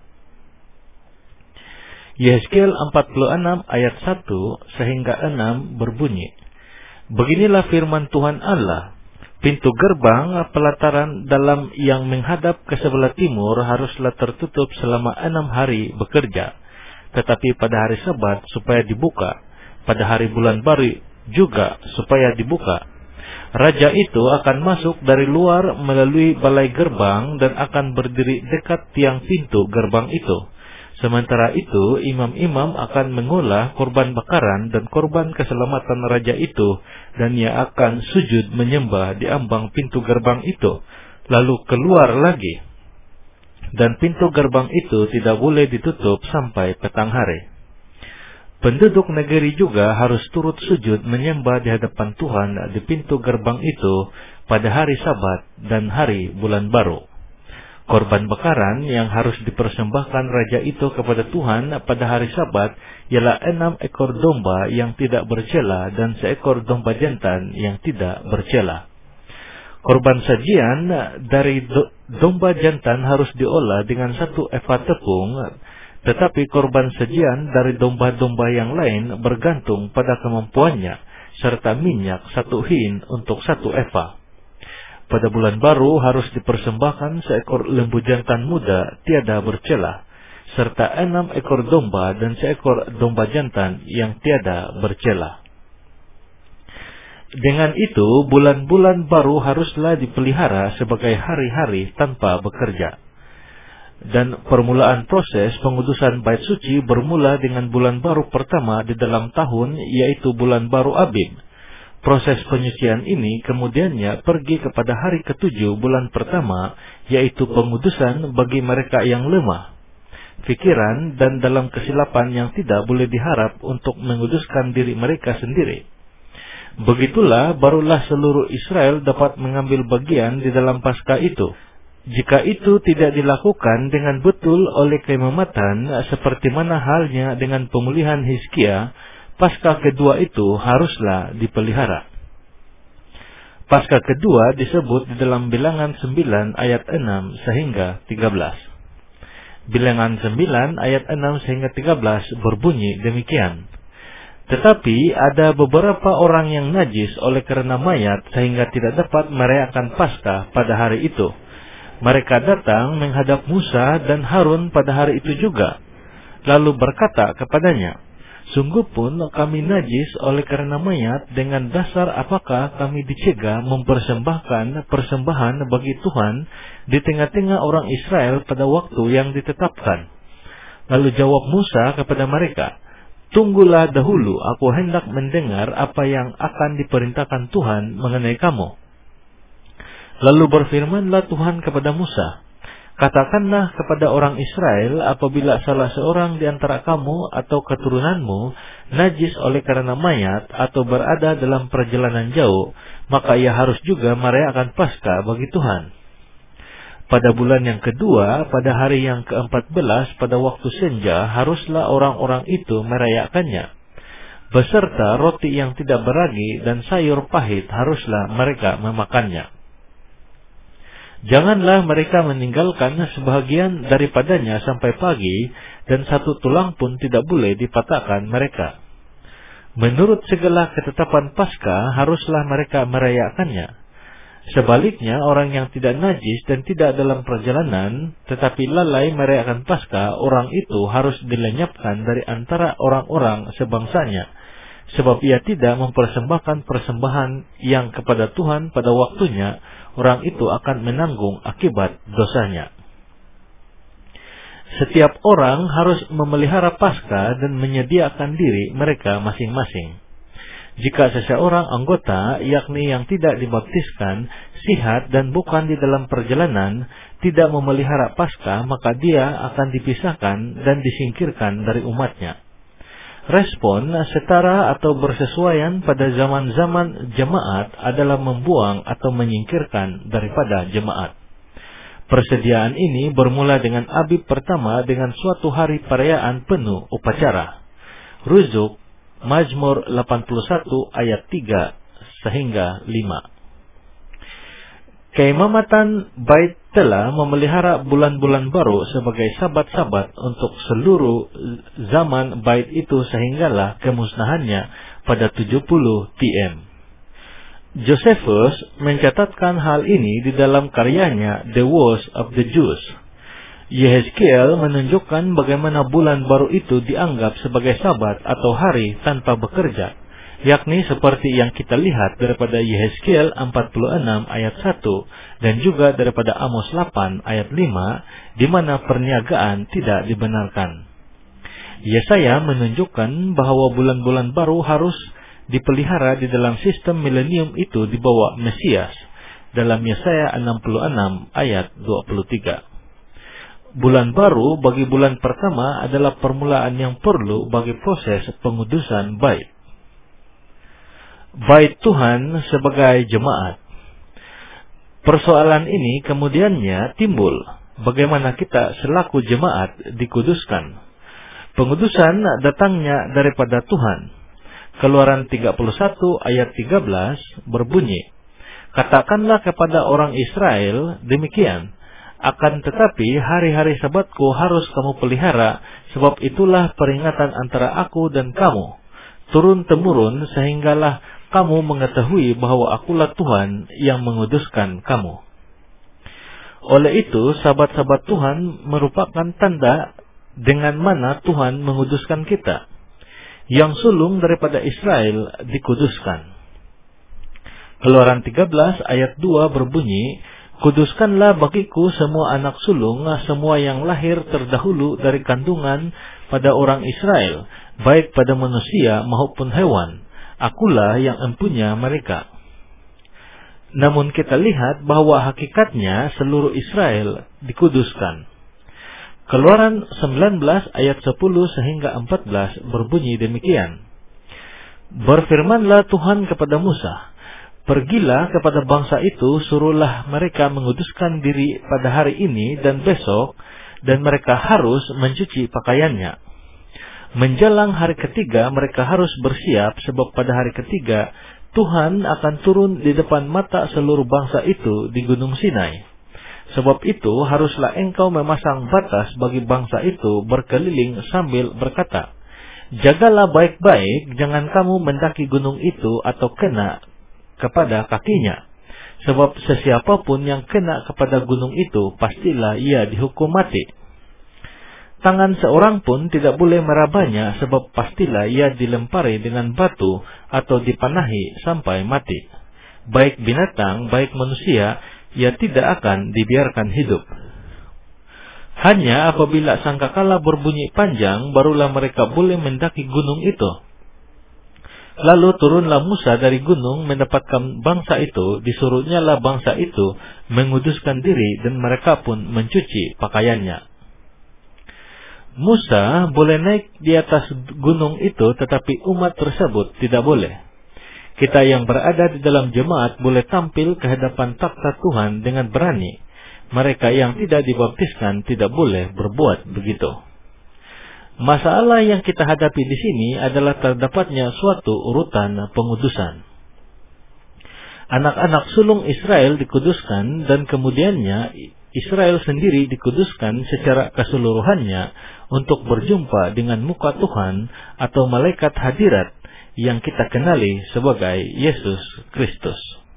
Yehezkiel empat puluh enam ayat satu sehingga enam berbunyi, beginilah firman Tuhan Allah. Pintu gerbang pelataran dalam yang menghadap ke sebelah timur haruslah tertutup selama enam hari bekerja. Tetapi pada hari Sabat supaya dibuka. Pada hari bulan baru juga supaya dibuka. Raja itu akan masuk dari luar melalui balai gerbang dan akan berdiri dekat tiang pintu gerbang itu. Sementara itu, imam-imam akan mengolah korban bakaran dan korban keselamatan raja itu, dan ia akan sujud menyembah di ambang pintu gerbang itu, lalu keluar lagi. Dan pintu gerbang itu tidak boleh ditutup sampai petang hari. Penduduk negeri juga harus turut sujud menyembah di hadapan Tuhan di pintu gerbang itu pada hari Sabat dan hari bulan baru. Korban bakaran yang harus dipersembahkan raja itu kepada Tuhan pada hari Sabat ialah enam ekor domba yang tidak bercela dan seekor domba jantan yang tidak bercela. Korban sajian dari do, domba jantan harus diolah dengan satu eva tepung, tetapi korban sajian dari domba-domba yang lain bergantung pada kemampuannya, serta minyak satu hin untuk satu eva. Pada bulan baru harus dipersembahkan seekor lembu jantan muda tiada bercela, serta enam ekor domba dan seekor domba jantan yang tiada bercela. Dengan itu, bulan-bulan baru haruslah dipelihara sebagai hari-hari tanpa bekerja. Dan permulaan proses pengudusan bait suci bermula dengan bulan baru pertama di dalam tahun, yaitu bulan baru Abib. Proses penyucian ini kemudiannya pergi kepada hari ketujuh bulan pertama, yaitu pengudusan bagi mereka yang lemah pikiran dan dalam kesilapan yang tidak boleh diharap untuk menguduskan diri mereka sendiri. Begitulah barulah seluruh Israel dapat mengambil bagian di dalam Paskah itu. Jika itu tidak dilakukan dengan betul oleh keimamatan, seperti mana halnya dengan pemulihan Hizkia, Paskah kedua itu haruslah dipelihara. Paskah kedua disebut di dalam Bilangan sembilan ayat enam sehingga tiga belas. Bilangan sembilan ayat enam sehingga tiga belas berbunyi demikian. Tetapi ada beberapa orang yang najis oleh karena mayat sehingga tidak dapat merayakan Paskah pada hari itu. Mereka datang menghadap Musa dan Harun pada hari itu juga, lalu berkata kepadanya, "Sungguh pun kami najis oleh karena mayat, dengan dasar apakah kami dicegah mempersembahkan persembahan bagi Tuhan di tengah-tengah orang Israel pada waktu yang ditetapkan?" Lalu jawab Musa kepada mereka, "Tunggulah dahulu, aku hendak mendengar apa yang akan diperintahkan Tuhan mengenai kamu." Lalu berfirmanlah Tuhan kepada Musa, "Katakanlah kepada orang Israel, apabila salah seorang di antara kamu atau keturunanmu najis oleh karena mayat atau berada dalam perjalanan jauh, maka ia harus juga merayakan Paskah bagi Tuhan. Pada bulan yang kedua, pada hari yang keempat belas, pada waktu senja, haruslah orang-orang itu merayakannya. Beserta roti yang tidak beragi dan sayur pahit haruslah mereka memakannya. Janganlah mereka meninggalkan sebahagian daripadanya sampai pagi, dan satu tulang pun tidak boleh dipatahkan mereka. Menurut segala ketetapan Paskah haruslah mereka merayakannya. Sebaliknya, orang yang tidak najis dan tidak dalam perjalanan tetapi lalai merayakan Paskah, orang itu harus dilenyapkan dari antara orang-orang sebangsanya, sebab ia tidak mempersembahkan persembahan yang kepada Tuhan pada waktunya. Orang itu akan menanggung akibat dosanya. Setiap orang harus memelihara Paskah dan menyediakan diri mereka masing-masing. Jika seseorang anggota, yakni yang tidak dibaptiskan, sihat dan bukan di dalam perjalanan, tidak memelihara Paskah, maka dia akan dipisahkan dan disingkirkan dari umatnya. Respon setara atau bersesuaian pada zaman-zaman jemaat adalah membuang atau menyingkirkan daripada jemaat. Persediaan ini bermula dengan Abib pertama dengan suatu hari perayaan penuh upacara. Ruzuk Mazmur delapan puluh satu ayat tiga sehingga lima. Keimamatan Bait telah memelihara bulan-bulan baru sebagai sabat-sabat untuk seluruh zaman Bait itu sehinggalah kemusnahannya pada tujuh puluh T M. Josephus mencatatkan hal ini di dalam karyanya The Wars of the Jews. Yehezkiel menunjukkan bagaimana bulan baru itu dianggap sebagai sabat atau hari tanpa bekerja, yakni seperti yang kita lihat daripada Yehezkiel empat puluh enam ayat satu dan juga daripada Amos delapan ayat lima, di mana perniagaan tidak dibenarkan. Yesaya menunjukkan bahwa bulan-bulan baru harus dipelihara di dalam sistem milenium itu di bawah Mesias dalam Yesaya enam puluh enam ayat dua puluh tiga. Bulan baru bagi bulan pertama adalah permulaan yang perlu bagi proses pengudusan bait. Bait Tuhan sebagai jemaat. Persoalan ini kemudiannya timbul, bagaimana kita selaku jemaat dikuduskan. Pengudusan datangnya daripada Tuhan. Keluaran tiga puluh satu ayat tiga belas berbunyi, "Katakanlah kepada orang Israel demikian, akan tetapi hari-hari sabatku harus kamu pelihara, sebab itulah peringatan antara aku dan kamu, turun-temurun, sehinggalah kamu mengetahui bahwa akulah Tuhan yang menguduskan kamu." Oleh itu, sahabat-sahabat Tuhan merupakan tanda dengan mana Tuhan menguduskan kita. Yang sulung daripada Israel dikuduskan. Keluaran tiga belas ayat dua berbunyi, "Kuduskanlah bagiku semua anak sulung, semua yang lahir terdahulu dari kandungan pada orang Israel, baik pada manusia maupun hewan. Akulah yang empunya mereka." Namun kita lihat bahwa hakikatnya seluruh Israel dikuduskan. Keluaran sembilan belas ayat sepuluh sehingga empat belas berbunyi demikian. "Berfirmanlah Tuhan kepada Musa, pergilah kepada bangsa itu, suruhlah mereka menguduskan diri pada hari ini dan besok, dan mereka harus mencuci pakaiannya. Menjelang hari ketiga mereka harus bersiap, sebab pada hari ketiga Tuhan akan turun di depan mata seluruh bangsa itu di Gunung Sinai. Sebab itu haruslah engkau memasang batas bagi bangsa itu berkeliling sambil berkata, jagalah baik-baik, jangan kamu mendaki gunung itu atau kena kepada kakinya. Sebab sesiapapun yang kena kepada gunung itu, pastilah ia dihukum mati. Tangan seorang pun tidak boleh merabanya, sebab pastilah ia dilempari dengan batu atau dipanahi sampai mati. Baik binatang, baik manusia, ia tidak akan dibiarkan hidup. Hanya apabila sangkakala berbunyi panjang, barulah mereka boleh mendaki gunung itu. Lalu turunlah Musa dari gunung mendapatkan bangsa itu, disuruhnyalah bangsa itu menguduskan diri, dan mereka pun mencuci pakaiannya. Musa boleh naik di atas gunung itu, tetapi umat tersebut tidak boleh. Kita yang berada di dalam jemaat boleh tampil ke hadapan takhta Tuhan dengan berani. Mereka yang tidak dibaptiskan tidak boleh berbuat begitu. Masalah yang kita hadapi di sini adalah terdapatnya suatu urutan pengudusan. Anak-anak sulung Israel dikuduskan, dan kemudiannya Israel sendiri dikuduskan secara keseluruhannya untuk berjumpa dengan muka Tuhan atau malaikat hadirat yang kita kenali sebagai Yesus Kristus.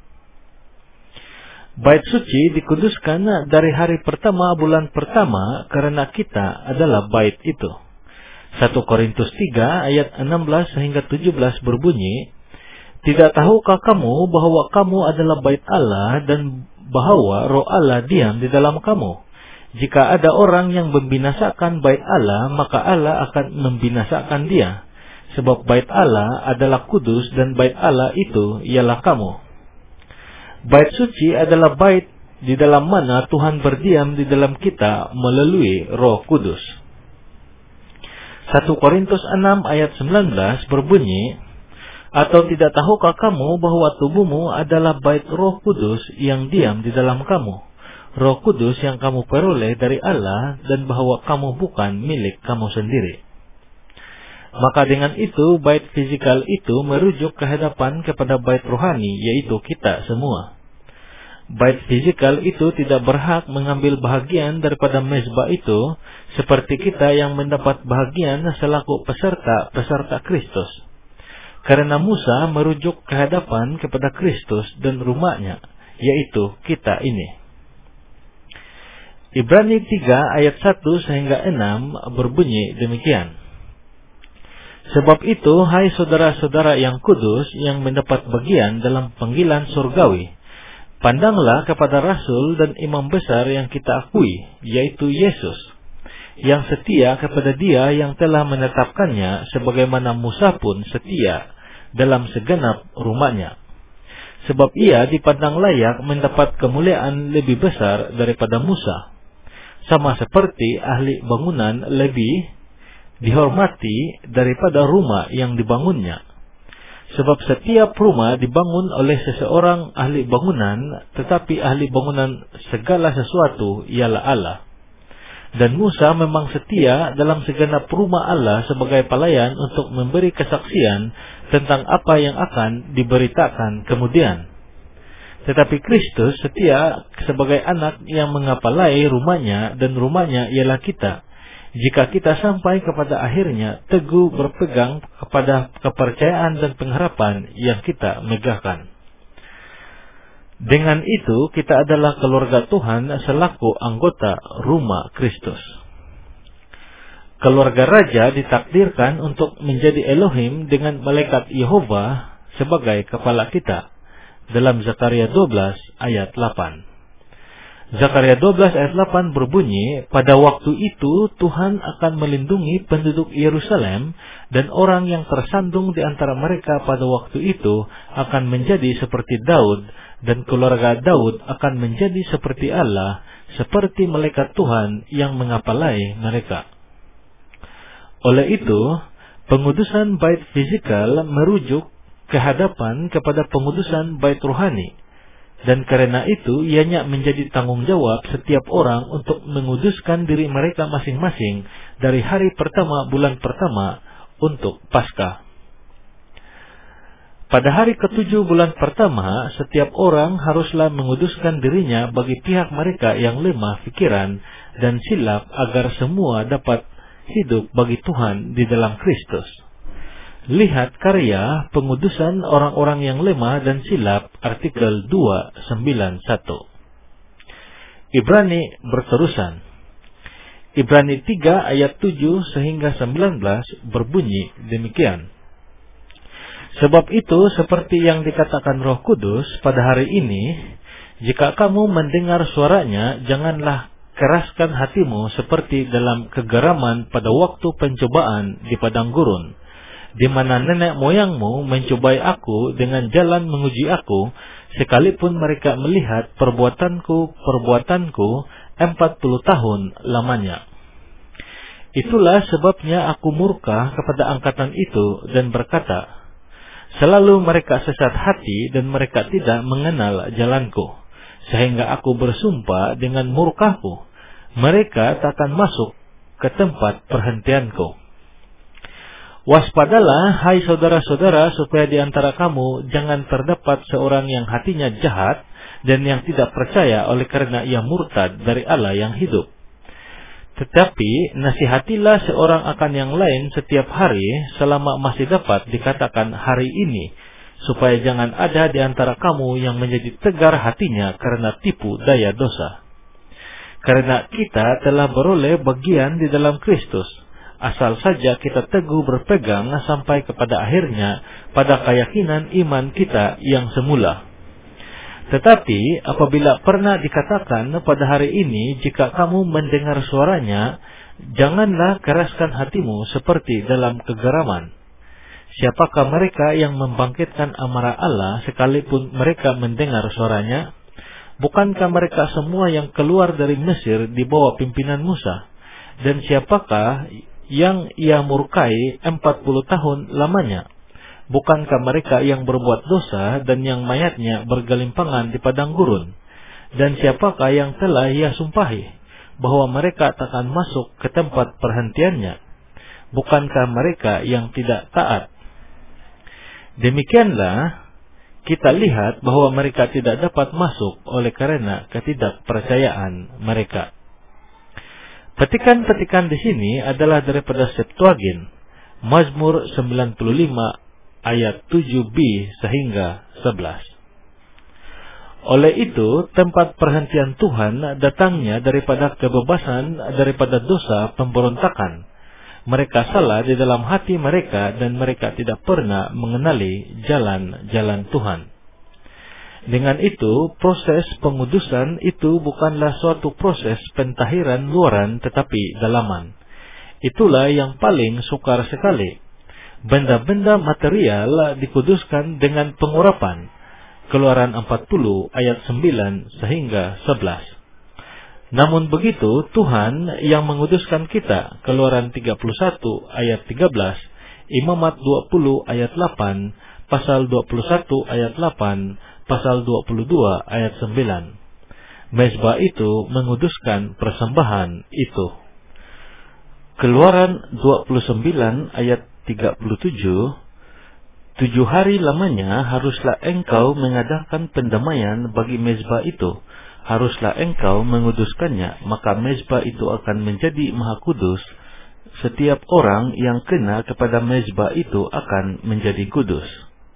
Bait suci dikuduskan dari hari pertama bulan pertama karena kita adalah bait itu. satu Korintus tiga ayat enam belas hingga tujuh belas berbunyi, tidak tahukah kamu bahwa kamu adalah bait Allah dan bahwa Roh Allah diam di dalam kamu? Jika ada orang yang membinasakan bait Allah, maka Allah akan membinasakan dia. Sebab bait Allah adalah kudus, dan bait Allah itu ialah kamu. Bait suci adalah bait di dalam mana Tuhan berdiam di dalam kita melalui Roh Kudus. satu Korintus enam ayat sembilan belas berbunyi, atau tidak tahukah kamu bahwa tubuhmu adalah bait Roh Kudus yang diam di dalam kamu, Roh Kudus yang kamu peroleh dari Allah, dan bahwa kamu bukan milik kamu sendiri. Maka dengan itu, bait fisikal itu merujuk ke hadapan kepada bait rohani, yaitu kita semua. Bait fisikal itu tidak berhak mengambil bahagian daripada mezbah itu, seperti kita yang mendapat bahagian selaku peserta-peserta Kristus. Karena Musa merujuk ke hadapan kepada Kristus dan rumahnya, yaitu kita ini. Ibrani tiga ayat satu sehingga enam berbunyi demikian. Sebab itu, hai saudara-saudara yang kudus, yang mendapat bagian dalam panggilan surgawi, pandanglah kepada Rasul dan Imam besar yang kita akui, yaitu Yesus. yang setia kepada Dia yang telah menetapkannya, sebagaimana Musa pun setia dalam segenap rumahnya. Sebab ia dipandang layak mendapat kemuliaan lebih besar daripada Musa, sama seperti ahli bangunan lebih dihormati daripada rumah yang dibangunnya. Sebab setiap rumah dibangun oleh seseorang ahli bangunan, tetapi ahli bangunan segala sesuatu ialah Allah. Dan Musa memang setia dalam segenap rumah Allah sebagai pelayan untuk memberi kesaksian tentang apa yang akan diberitakan kemudian. Tetapi Kristus setia sebagai anak yang mengepalai rumahnya, dan rumahnya ialah kita, jika kita sampai kepada akhirnya teguh berpegang kepada kepercayaan dan pengharapan yang kita megahkan. Dengan itu kita adalah keluarga Tuhan selaku anggota rumah Kristus. Keluarga raja ditakdirkan untuk menjadi Elohim dengan malaikat Yehova sebagai kepala kita, dalam Zakaria dua belas ayat delapan. Zakaria dua belas ayat delapan berbunyi, pada waktu itu Tuhan akan melindungi penduduk Yerusalem, dan orang yang tersandung di antara mereka pada waktu itu akan menjadi seperti Daud, dan keluarga Daud akan menjadi seperti Allah, seperti malaikat Tuhan yang mengepalai mereka. Oleh itu, pengudusan bait fisikal merujuk kehadapan kepada pengudusan bait rohani. Dan karena itu, ianya menjadi tanggung jawab setiap orang untuk menguduskan diri mereka masing-masing dari hari pertama bulan pertama untuk Paskah. Pada hari ketujuh bulan pertama, setiap orang haruslah menguduskan dirinya bagi pihak mereka yang lemah pikiran dan silap, agar semua dapat hidup bagi Tuhan di dalam Kristus. Lihat karya pengudusan orang-orang yang lemah dan silap, artikel dua sembilan satu. Ibrani berterusan. Ibrani tiga ayat tujuh sehingga sembilan belas berbunyi demikian. Sebab itu, seperti yang dikatakan Roh Kudus pada hari ini, jika kamu mendengar suaranya, janganlah keraskan hatimu seperti dalam kegeraman pada waktu pencobaan di padang gurun, di mana nenek moyangmu mencobai aku dengan jalan menguji aku, sekalipun mereka melihat perbuatanku, perbuatanku empat puluh tahun lamanya. Itulah sebabnya aku murka kepada angkatan itu dan berkata, selalu mereka sesat hati dan mereka tidak mengenal jalanku, sehingga aku bersumpah dengan murkaku, mereka takkan masuk ke tempat perhentianku. Waspadalah, hai saudara-saudara, supaya di antara kamu jangan terdapat seorang yang hatinya jahat dan yang tidak percaya oleh karena ia murtad dari Allah yang hidup. Tetapi nasihatilah seorang akan yang lain setiap hari selama masih dapat dikatakan hari ini, supaya jangan ada di antara kamu yang menjadi tegar hatinya karena tipu daya dosa. Karena kita telah beroleh bagian di dalam Kristus, asal saja kita teguh berpegang sampai kepada akhirnya pada keyakinan iman kita yang semula. Tetapi apabila pernah dikatakan pada hari ini, jika kamu mendengar suaranya, janganlah keraskan hatimu seperti dalam kegeraman. Siapakah mereka yang membangkitkan amarah Allah sekalipun mereka mendengar suaranya? Bukankah mereka semua yang keluar dari Mesir di bawah pimpinan Musa? Dan siapakah yang ia murkai empat puluh tahun lamanya? Bukankah mereka yang berbuat dosa dan yang mayatnya bergelimpangan di padang gurun? Dan siapakah yang telah ia sumpahi bahwa mereka takkan masuk ke tempat perhentiannya? Bukankah mereka yang tidak taat? Demikianlah kita lihat bahwa mereka tidak dapat masuk oleh karena ketidakpercayaan mereka. Petikan-petikan di sini adalah daripada Septuagint, Mazmur sembilan puluh lima ayat tujuh b sehingga sebelas. Oleh itu, tempat perhentian Tuhan datangnya daripada kebebasan daripada dosa pemberontakan. Mereka salah di dalam hati mereka dan mereka tidak pernah mengenali jalan-jalan Tuhan. Dengan itu, proses pengudusan itu bukanlah suatu proses pentahiran luaran tetapi dalaman. Itulah yang paling sukar sekali. Benda-benda material dikuduskan dengan pengurapan. Keluaran empat puluh ayat sembilan sehingga sebelas. Namun begitu, Tuhan yang menguduskan kita. Keluaran tiga puluh satu ayat tiga belas, Imamat dua puluh ayat delapan, pasal dua puluh satu ayat delapan, pasal dua puluh dua ayat sembilan. Mezbah itu menguduskan persembahan itu. Keluaran dua puluh sembilan ayat tiga puluh tujuh, tujuh hari lamanya haruslah engkau mengadakan pendamaian bagi mezbah itu. Haruslah engkau menguduskannya, maka mezbah itu akan menjadi maha kudus. Setiap orang yang kena kepada mezbah itu akan menjadi kudus.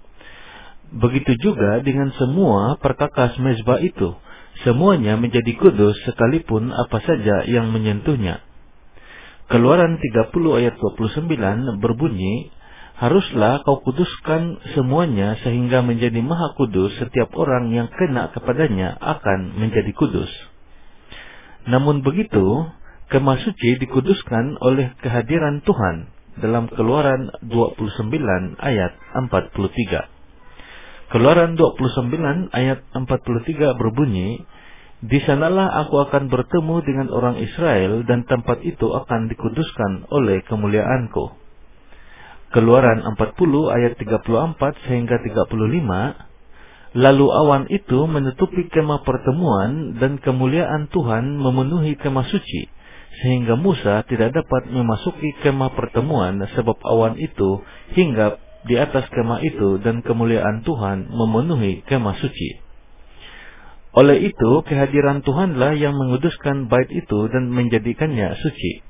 Begitu juga dengan semua perkakas mezbah itu. Semuanya menjadi kudus sekalipun apa saja yang menyentuhnya. Keluaran tiga puluh ayat dua puluh sembilan berbunyi, haruslah kau kuduskan semuanya sehingga menjadi maha kudus. Setiap orang yang kena kepadanya akan menjadi kudus. Namun begitu, kemah suci dikuduskan oleh kehadiran Tuhan dalam Keluaran dua puluh sembilan ayat empat puluh tiga. Keluaran dua puluh sembilan ayat empat puluh tiga berbunyi, di sanalah aku akan bertemu dengan orang Israel dan tempat itu akan dikuduskan oleh kemuliaanku. Keluaran empat puluh ayat tiga puluh empat sehingga tiga puluh lima, lalu awan itu menutupi kemah pertemuan dan kemuliaan Tuhan memenuhi kemah suci, sehingga Musa tidak dapat memasuki kemah pertemuan sebab awan itu hinggap di atas kemah itu dan kemuliaan Tuhan memenuhi kemah suci. Oleh itu, kehadiran Tuhanlah yang menguduskan bait itu dan menjadikannya suci.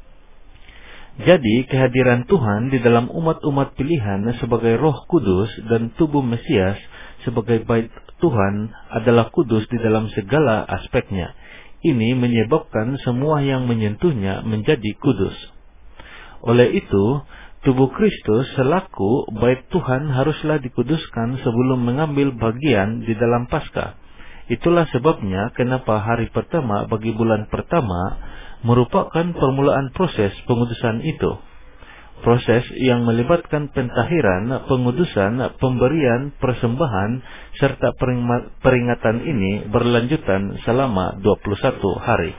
Jadi, kehadiran Tuhan di dalam umat-umat pilihan sebagai Roh Kudus dan tubuh Mesias sebagai bait Tuhan adalah kudus di dalam segala aspeknya. Ini menyebabkan semua yang menyentuhnya menjadi kudus. Oleh itu, tubuh Kristus selaku bait Tuhan haruslah dikuduskan sebelum mengambil bagian di dalam Paskah. Itulah sebabnya kenapa hari pertama bagi bulan pertama merupakan permulaan proses pengudusan itu. Proses yang melibatkan pentahiran, pengudusan, pemberian, persembahan, serta peringatan ini berlanjutan selama dua puluh satu hari.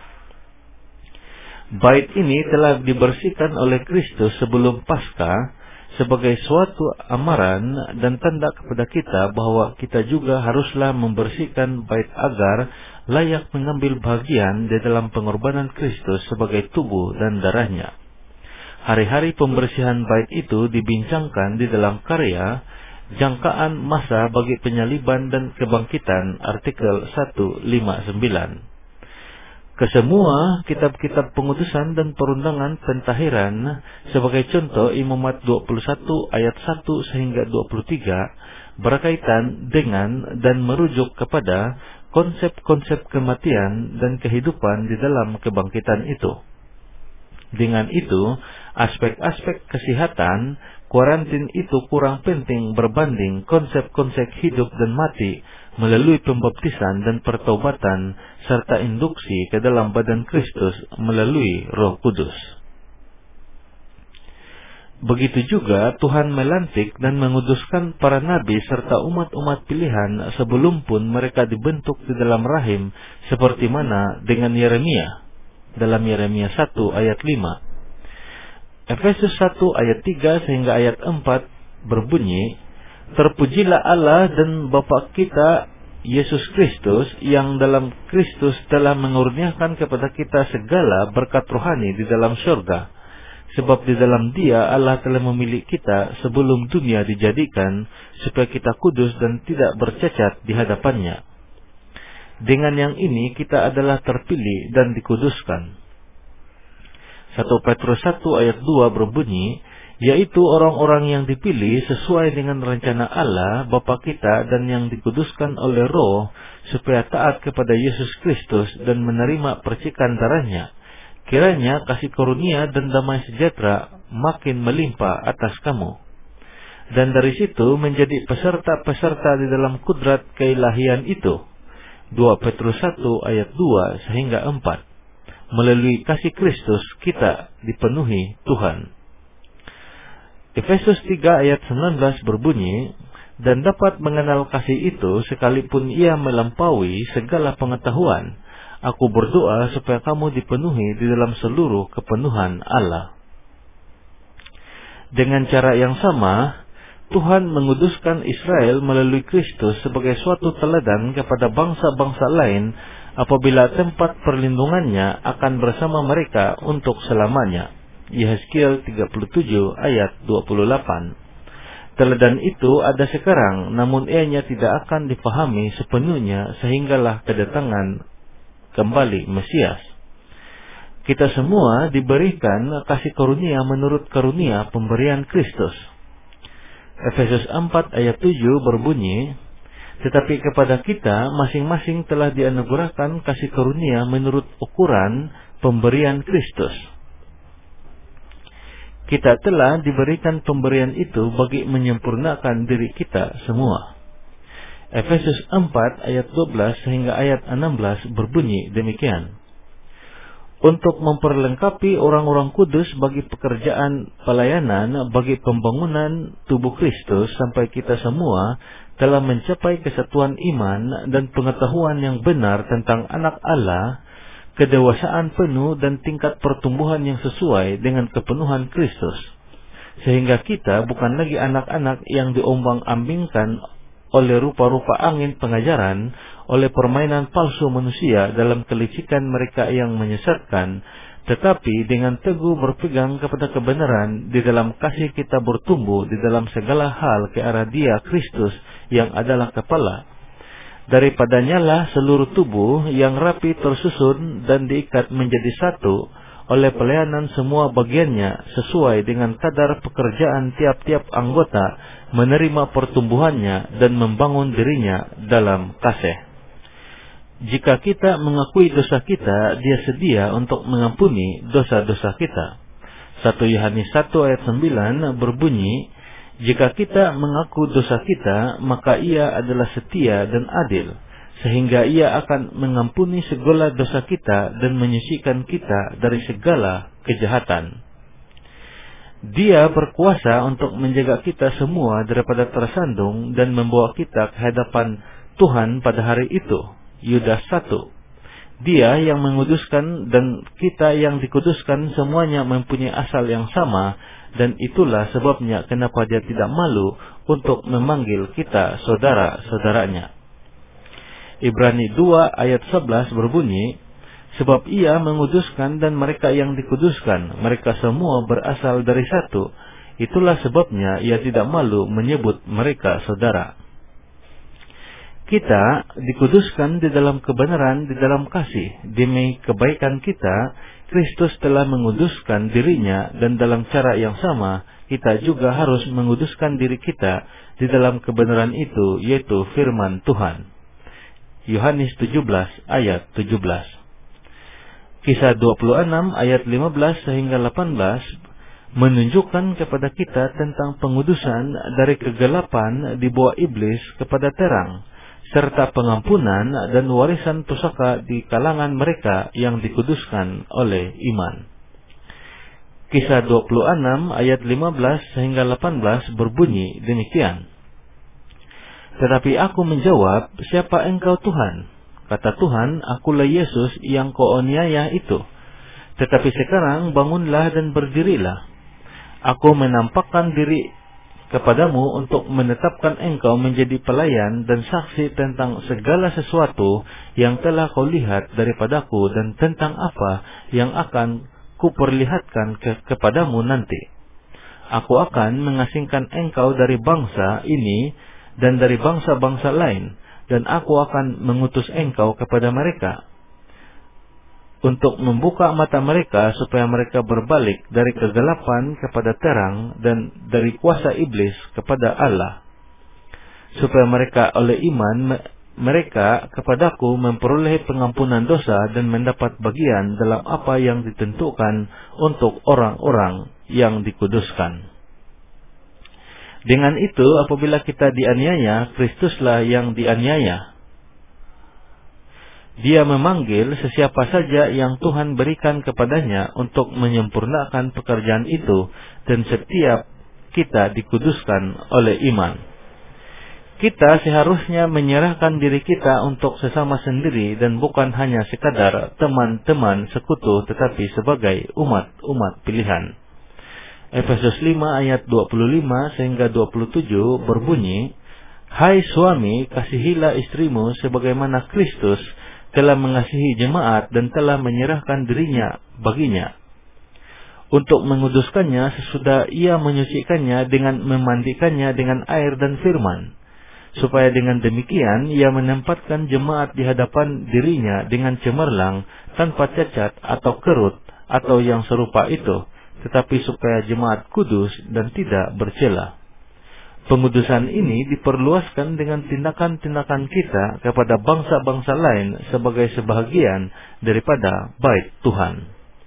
Bait ini telah dibersihkan oleh Kristus sebelum Paskah sebagai suatu amaran dan tanda kepada kita bahwa kita juga haruslah membersihkan bait agar layak mengambil bagian di dalam pengorbanan Kristus sebagai tubuh dan darahnya. Hari-hari pembersihan bait itu dibincangkan di dalam karya Jangkaan Masa bagi Penyaliban dan Kebangkitan artikel seratus lima puluh sembilan. Kesemua kitab-kitab pengudusan dan perundangan pentahiran sebagai contoh Imamat dua puluh satu ayat satu sehingga dua puluh tiga berkaitan dengan dan merujuk kepada konsep-konsep kematian dan kehidupan di dalam kebangkitan itu. Dengan itu, aspek-aspek kesehatan kuarantin itu kurang penting berbanding konsep-konsep hidup dan mati melalui pembaptisan dan pertobatan serta induksi ke dalam badan Kristus melalui Roh Kudus. Begitu juga Tuhan melantik dan menguduskan para nabi serta umat-umat pilihan sebelum pun mereka dibentuk di dalam rahim, seperti mana dengan Yeremia dalam Yeremia satu ayat lima. Efesus satu ayat tiga sehingga ayat empat berbunyi, terpujilah Allah dan Bapa kita Yesus Kristus yang dalam Kristus telah mengurniakan kepada kita segala berkat rohani di dalam surga. Sebab di dalam Dia Allah telah memilih kita sebelum dunia dijadikan supaya kita kudus dan tidak bercacat di hadapannya. Dengan yang ini kita adalah terpilih dan dikuduskan. satu Petrus satu ayat dua berbunyi, yaitu orang-orang yang dipilih sesuai dengan rencana Allah Bapa kita dan yang dikuduskan oleh Roh supaya taat kepada Yesus Kristus dan menerima percikan darahnya. Kiranya kasih karunia dan damai sejahtera makin melimpah atas kamu. dan dari situ menjadi peserta-peserta di dalam kudrat keilahian itu. dua Petrus satu ayat dua sehingga empat. Melalui kasih Kristus kita dipenuhi Tuhan. Efesus tiga ayat sembilan belas berbunyi, dan dapat mengenal kasih itu sekalipun ia melampaui segala pengetahuan. Aku berdoa supaya kamu dipenuhi di dalam seluruh kepenuhan Allah. Dengan cara yang sama, Tuhan menguduskan Israel melalui Kristus sebagai suatu teladan kepada bangsa-bangsa lain apabila tempat perlindungannya akan bersama mereka untuk selamanya. Yehezkiel tiga puluh tujuh ayat dua puluh delapan. Teladan itu ada sekarang, namun ianya tidak akan dipahami sepenuhnya sehinggalah kedatangan kembali Mesias. Kita semua diberikan kasih karunia menurut karunia pemberian Kristus. Efesus empat ayat tujuh berbunyi, tetapi kepada kita masing-masing telah dianugerahkan kasih karunia menurut ukuran pemberian Kristus. Kita telah diberikan pemberian itu bagi menyempurnakan diri kita semua. Efesus empat ayat dua belas hingga ayat enam belas berbunyi demikian. Untuk memperlengkapi orang-orang kudus bagi pekerjaan pelayanan bagi pembangunan tubuh Kristus sampai kita semua telah mencapai kesatuan iman dan pengetahuan yang benar tentang anak Allah, kedewasaan penuh dan tingkat pertumbuhan yang sesuai dengan kepenuhan Kristus, sehingga kita bukan lagi anak-anak yang diombang-ambingkan oleh rupa-rupa angin pengajaran, oleh permainan palsu manusia dalam kelicikan mereka yang menyesatkan, tetapi dengan teguh berpegang kepada kebenaran di dalam kasih kita bertumbuh di dalam segala hal ke arah Dia Kristus yang adalah kepala. Daripadanya lah seluruh tubuh yang rapi tersusun dan diikat menjadi satu oleh pelayanan semua bagiannya sesuai dengan kadar pekerjaan tiap-tiap anggota menerima pertumbuhannya dan membangun dirinya dalam kasih. Jika kita mengakui dosa kita, Dia sedia untuk mengampuni dosa-dosa kita. satu Yohanes satu ayat sembilan berbunyi, jika kita mengaku dosa kita, maka Ia adalah setia dan adil, sehingga Ia akan mengampuni segala dosa kita dan menyucikan kita dari segala kejahatan. Dia berkuasa untuk menjaga kita semua daripada tersandung dan membawa kita ke hadapan Tuhan pada hari itu. Yudas satu. Dia yang menguduskan dan kita yang dikuduskan semuanya mempunyai asal yang sama, dan itulah sebabnya kenapa Dia tidak malu untuk memanggil kita saudara-saudaranya. Ibrani dua ayat sebelas berbunyi, sebab Ia menguduskan dan mereka yang dikuduskan, mereka semua berasal dari satu. Itulah sebabnya Ia tidak malu menyebut mereka saudara. Kita dikuduskan di dalam kebenaran, di dalam kasih. Demi kebaikan kita, Kristus telah menguduskan dirinya, dan dalam cara yang sama, kita juga harus menguduskan diri kita di dalam kebenaran itu, yaitu firman Tuhan. Yohanes tujuh belas ayat tujuh belas. Kisah dua puluh enam ayat lima belas sehingga delapan belas menunjukkan kepada kita tentang pengudusan dari kegelapan di bawah iblis kepada terang, serta pengampunan dan warisan pusaka di kalangan mereka yang dikuduskan oleh iman. Kisah dua puluh enam ayat lima belas hingga delapan belas berbunyi demikian. Tetapi aku menjawab, siapa engkau Tuhan? Kata Tuhan, akulah Yesus yang kau aniaya itu. Tetapi sekarang bangunlah dan berdirilah. Aku menampakkan diri kepadamu untuk menetapkan engkau menjadi pelayan dan saksi tentang segala sesuatu yang telah kau lihat daripadaku dan tentang apa yang akan kuperlihatkan ke kepadamu nanti. Aku akan mengasingkan engkau dari bangsa ini dan dari bangsa-bangsa lain, dan aku akan mengutus engkau kepada mereka untuk membuka mata mereka supaya mereka berbalik dari kegelapan kepada terang dan dari kuasa iblis kepada Allah, supaya mereka oleh iman mereka kepadaku memperoleh pengampunan dosa dan mendapat bagian dalam apa yang ditentukan untuk orang-orang yang dikuduskan. Dengan itu, apabila kita dianiaya, Kristuslah yang dianiaya. Dia memanggil sesiapa saja yang Tuhan berikan kepadanya untuk menyempurnakan pekerjaan itu, dan setiap kita dikuduskan oleh iman. Kita seharusnya menyerahkan diri kita untuk sesama sendiri dan bukan hanya sekadar teman-teman sekutu, tetapi sebagai umat-umat pilihan. Efesus lima ayat dua puluh lima sehingga dua puluh tujuh berbunyi, "Hai suami, kasihilah istrimu sebagaimana Kristus telah mengasihi jemaat dan telah menyerahkan dirinya baginya, untuk menguduskannya sesudah ia menyucikannya dengan memandikannya dengan air dan firman, supaya dengan demikian ia menempatkan jemaat di hadapan dirinya dengan cemerlang, tanpa cacat atau kerut atau yang serupa itu, tetapi supaya jemaat kudus dan tidak bercela." Pengudusan ini diperluaskan dengan tindakan-tindakan kita kepada bangsa-bangsa lain sebagai sebahagian daripada bait Tuhan.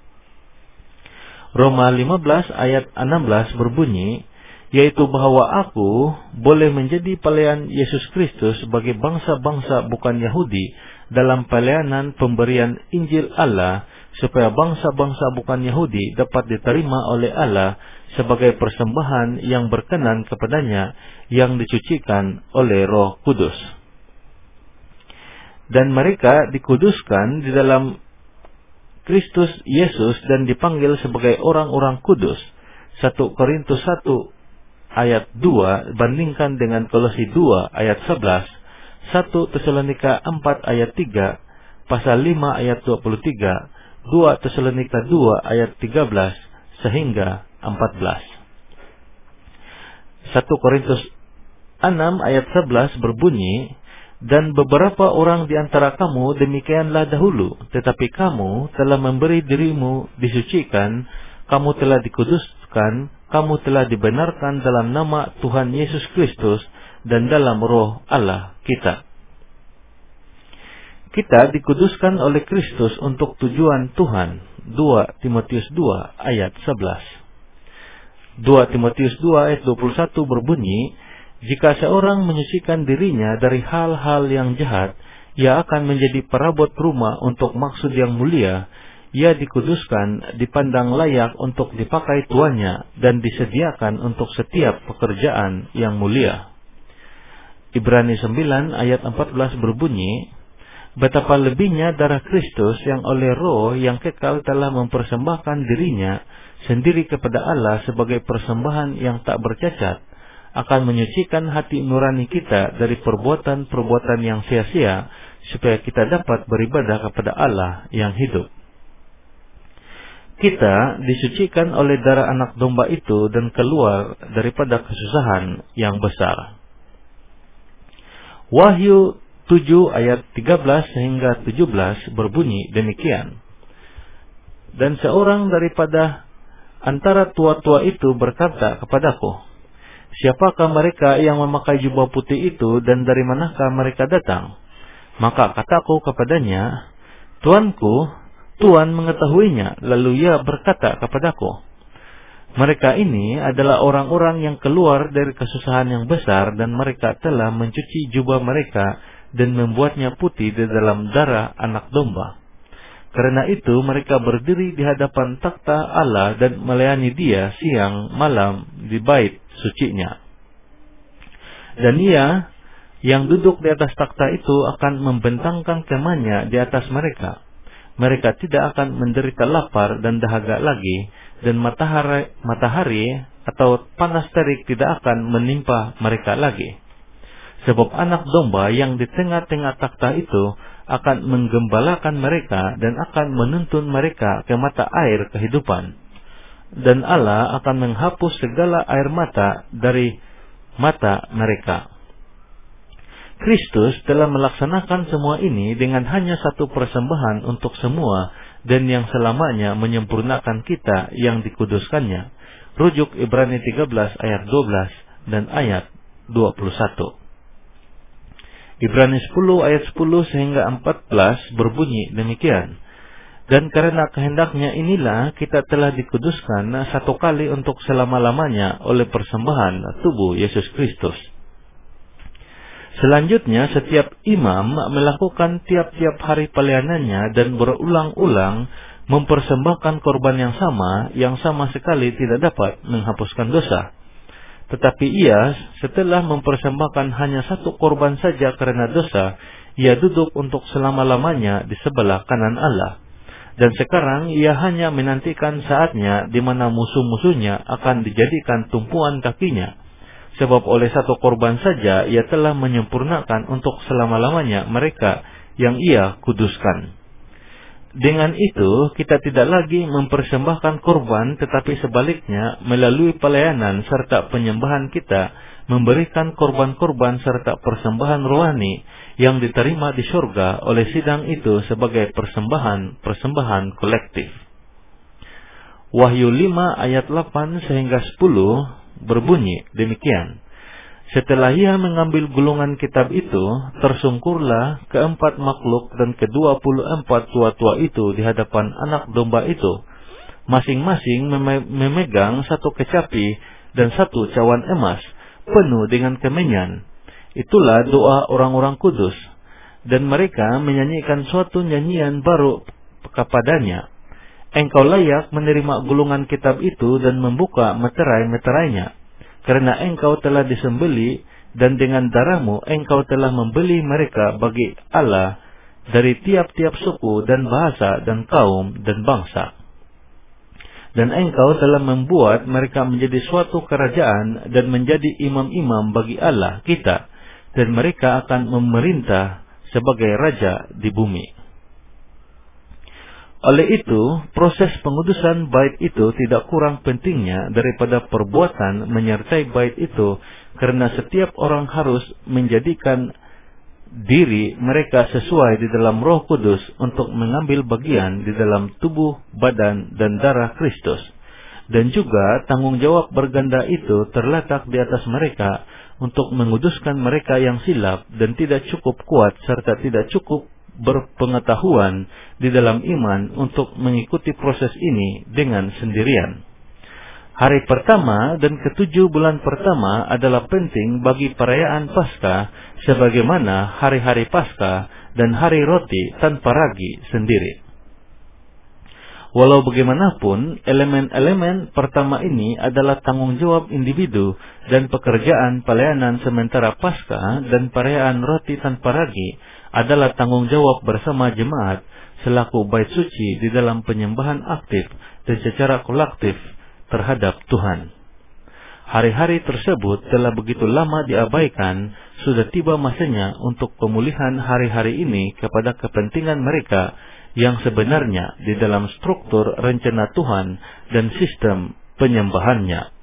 Roma lima belas ayat enam belas berbunyi, yaitu bahwa aku boleh menjadi pelayan Yesus Kristus bagi bangsa-bangsa bukan Yahudi dalam pelayanan pemberian Injil Allah, supaya bangsa-bangsa bukan Yahudi dapat diterima oleh Allah sebagai persembahan yang berkenan kepadanya, yang dicucikan oleh Roh Kudus. Dan mereka dikuduskan di dalam Kristus Yesus dan dipanggil sebagai orang-orang kudus. satu Korintus satu ayat dua bandingkan dengan Kolose dua ayat sebelas, satu Tesalonika empat ayat tiga, pasal lima ayat dua puluh tiga, dua Tesalonika dua ayat tiga belas sehingga empat belas. satu Korintus enam ayat sebelas berbunyi, "Dan beberapa orang di antara kamu demikianlah dahulu, tetapi kamu telah memberi dirimu disucikan, kamu telah dikuduskan, kamu telah dibenarkan dalam nama Tuhan Yesus Kristus dan dalam Roh Allah kita." Kita dikuduskan oleh Kristus untuk tujuan Tuhan. dua Timotius dua ayat sebelas. dua Timotius dua ayat dua puluh satu berbunyi, "Jika seorang menyucikan dirinya dari hal-hal yang jahat, ia akan menjadi perabot rumah untuk maksud yang mulia. Ia dikuduskan, dipandang layak untuk dipakai tuannya, dan disediakan untuk setiap pekerjaan yang mulia." Ibrani sembilan ayat empat belas berbunyi, "Betapa lebihnya darah Kristus yang oleh Roh yang kekal telah mempersembahkan dirinya sendiri kepada Allah sebagai persembahan yang tak bercacat, akan menyucikan hati nurani kita dari perbuatan-perbuatan yang sia-sia, supaya kita dapat beribadah kepada Allah yang hidup." Kita disucikan oleh darah anak domba itu dan keluar daripada kesusahan yang besar. Wahyu tujuh ayat tiga belas hingga tujuh belas berbunyi demikian, "Dan seorang daripada antara tua-tua itu berkata kepadaku, 'Siapakah mereka yang memakai jubah putih itu dan dari manakah mereka datang?' Maka kataku kepadanya, 'Tuanku, Tuhan mengetahuinya.' Lalu ia berkata kepadaku, 'Mereka ini adalah orang-orang yang keluar dari kesusahan yang besar, dan mereka telah mencuci jubah mereka dan membuatnya putih di dalam darah anak domba. Karena itu mereka berdiri di hadapan takhta Allah dan melayani Dia siang malam di bait sucinya. Dan Ia yang duduk di atas takhta itu akan membentangkan kemahnya di atas mereka. Mereka tidak akan menderita lapar dan dahaga lagi, dan matahari, matahari atau panas terik tidak akan menimpa mereka lagi. Sebab anak domba yang di tengah-tengah takhta itu akan menggembalakan mereka dan akan menuntun mereka ke mata air kehidupan. Dan Allah akan menghapus segala air mata dari mata mereka." Kristus telah melaksanakan semua ini dengan hanya satu persembahan untuk semua, dan yang selamanya menyempurnakan kita yang dikuduskannya. Rujuk Ibrani tiga belas ayat dua belas dan ayat dua puluh satu. Ibrani sepuluh ayat sepuluh sehingga empat belas berbunyi demikian, Dan karena kehendaknya inilah kita telah dikuduskan satu kali untuk selama-lamanya oleh persembahan tubuh Yesus Kristus. Selanjutnya, setiap imam melakukan tiap-tiap hari pelayanannya dan berulang-ulang mempersembahkan korban yang sama, yang sama sekali tidak dapat menghapuskan dosa. Tetapi ia, setelah mempersembahkan hanya satu korban saja karena dosa, ia duduk untuk selama-lamanya di sebelah kanan Allah. Dan sekarang ia hanya menantikan saatnya di mana musuh-musuhnya akan dijadikan tumpuan kakinya. Sebab oleh satu korban saja ia telah menyempurnakan untuk selama-lamanya mereka yang ia kuduskan. Dengan itu kita tidak lagi mempersembahkan korban, tetapi sebaliknya melalui pelayanan serta penyembahan kita memberikan korban-korban serta persembahan rohani yang diterima di surga oleh sidang itu sebagai persembahan-persembahan kolektif. Wahyu lima ayat delapan sehingga sepuluh berbunyi demikian. Setelah ia mengambil gulungan kitab itu, tersungkurlah keempat makhluk dan kedua puluh empat tua-tua itu di hadapan anak domba itu. Masing-masing mem- memegang satu kecapi dan satu cawan emas, penuh dengan kemenyan. Itulah doa orang-orang kudus. Dan mereka menyanyikan suatu nyanyian baru kepadanya. Engkau layak menerima gulungan kitab itu dan membuka meterai-meterainya. Karena engkau telah disembeli dan dengan darahmu engkau telah membeli mereka bagi Allah dari tiap-tiap suku dan bahasa dan kaum dan bangsa. Dan engkau telah membuat mereka menjadi suatu kerajaan dan menjadi imam-imam bagi Allah kita, dan mereka akan memerintah sebagai raja di bumi. Oleh itu, proses pengudusan bait itu tidak kurang pentingnya daripada perbuatan menyertai bait itu, karena setiap orang harus menjadikan diri mereka sesuai di dalam Roh Kudus untuk mengambil bagian di dalam tubuh, badan, dan darah Kristus. Dan juga tanggung jawab berganda itu terletak di atas mereka untuk menguduskan mereka yang silap dan tidak cukup kuat serta tidak cukup berpengetahuan di dalam iman untuk mengikuti proses ini dengan sendirian. Hari pertama dan ketujuh bulan pertama adalah penting bagi perayaan Paskah, sebagaimana hari-hari Paskah dan hari roti tanpa ragi sendiri. Walau bagaimanapun, elemen-elemen pertama ini adalah tanggung jawab individu dan pekerjaan pelayanan, sementara Paskah dan perayaan roti tanpa ragi adalah tanggung jawab bersama jemaat selaku bait suci di dalam penyembahan aktif dan secara kolektif terhadap Tuhan. Hari-hari tersebut telah begitu lama diabaikan, sudah tiba masanya untuk pemulihan hari-hari ini kepada kepentingan mereka yang sebenarnya di dalam struktur rencana Tuhan dan sistem penyembahannya.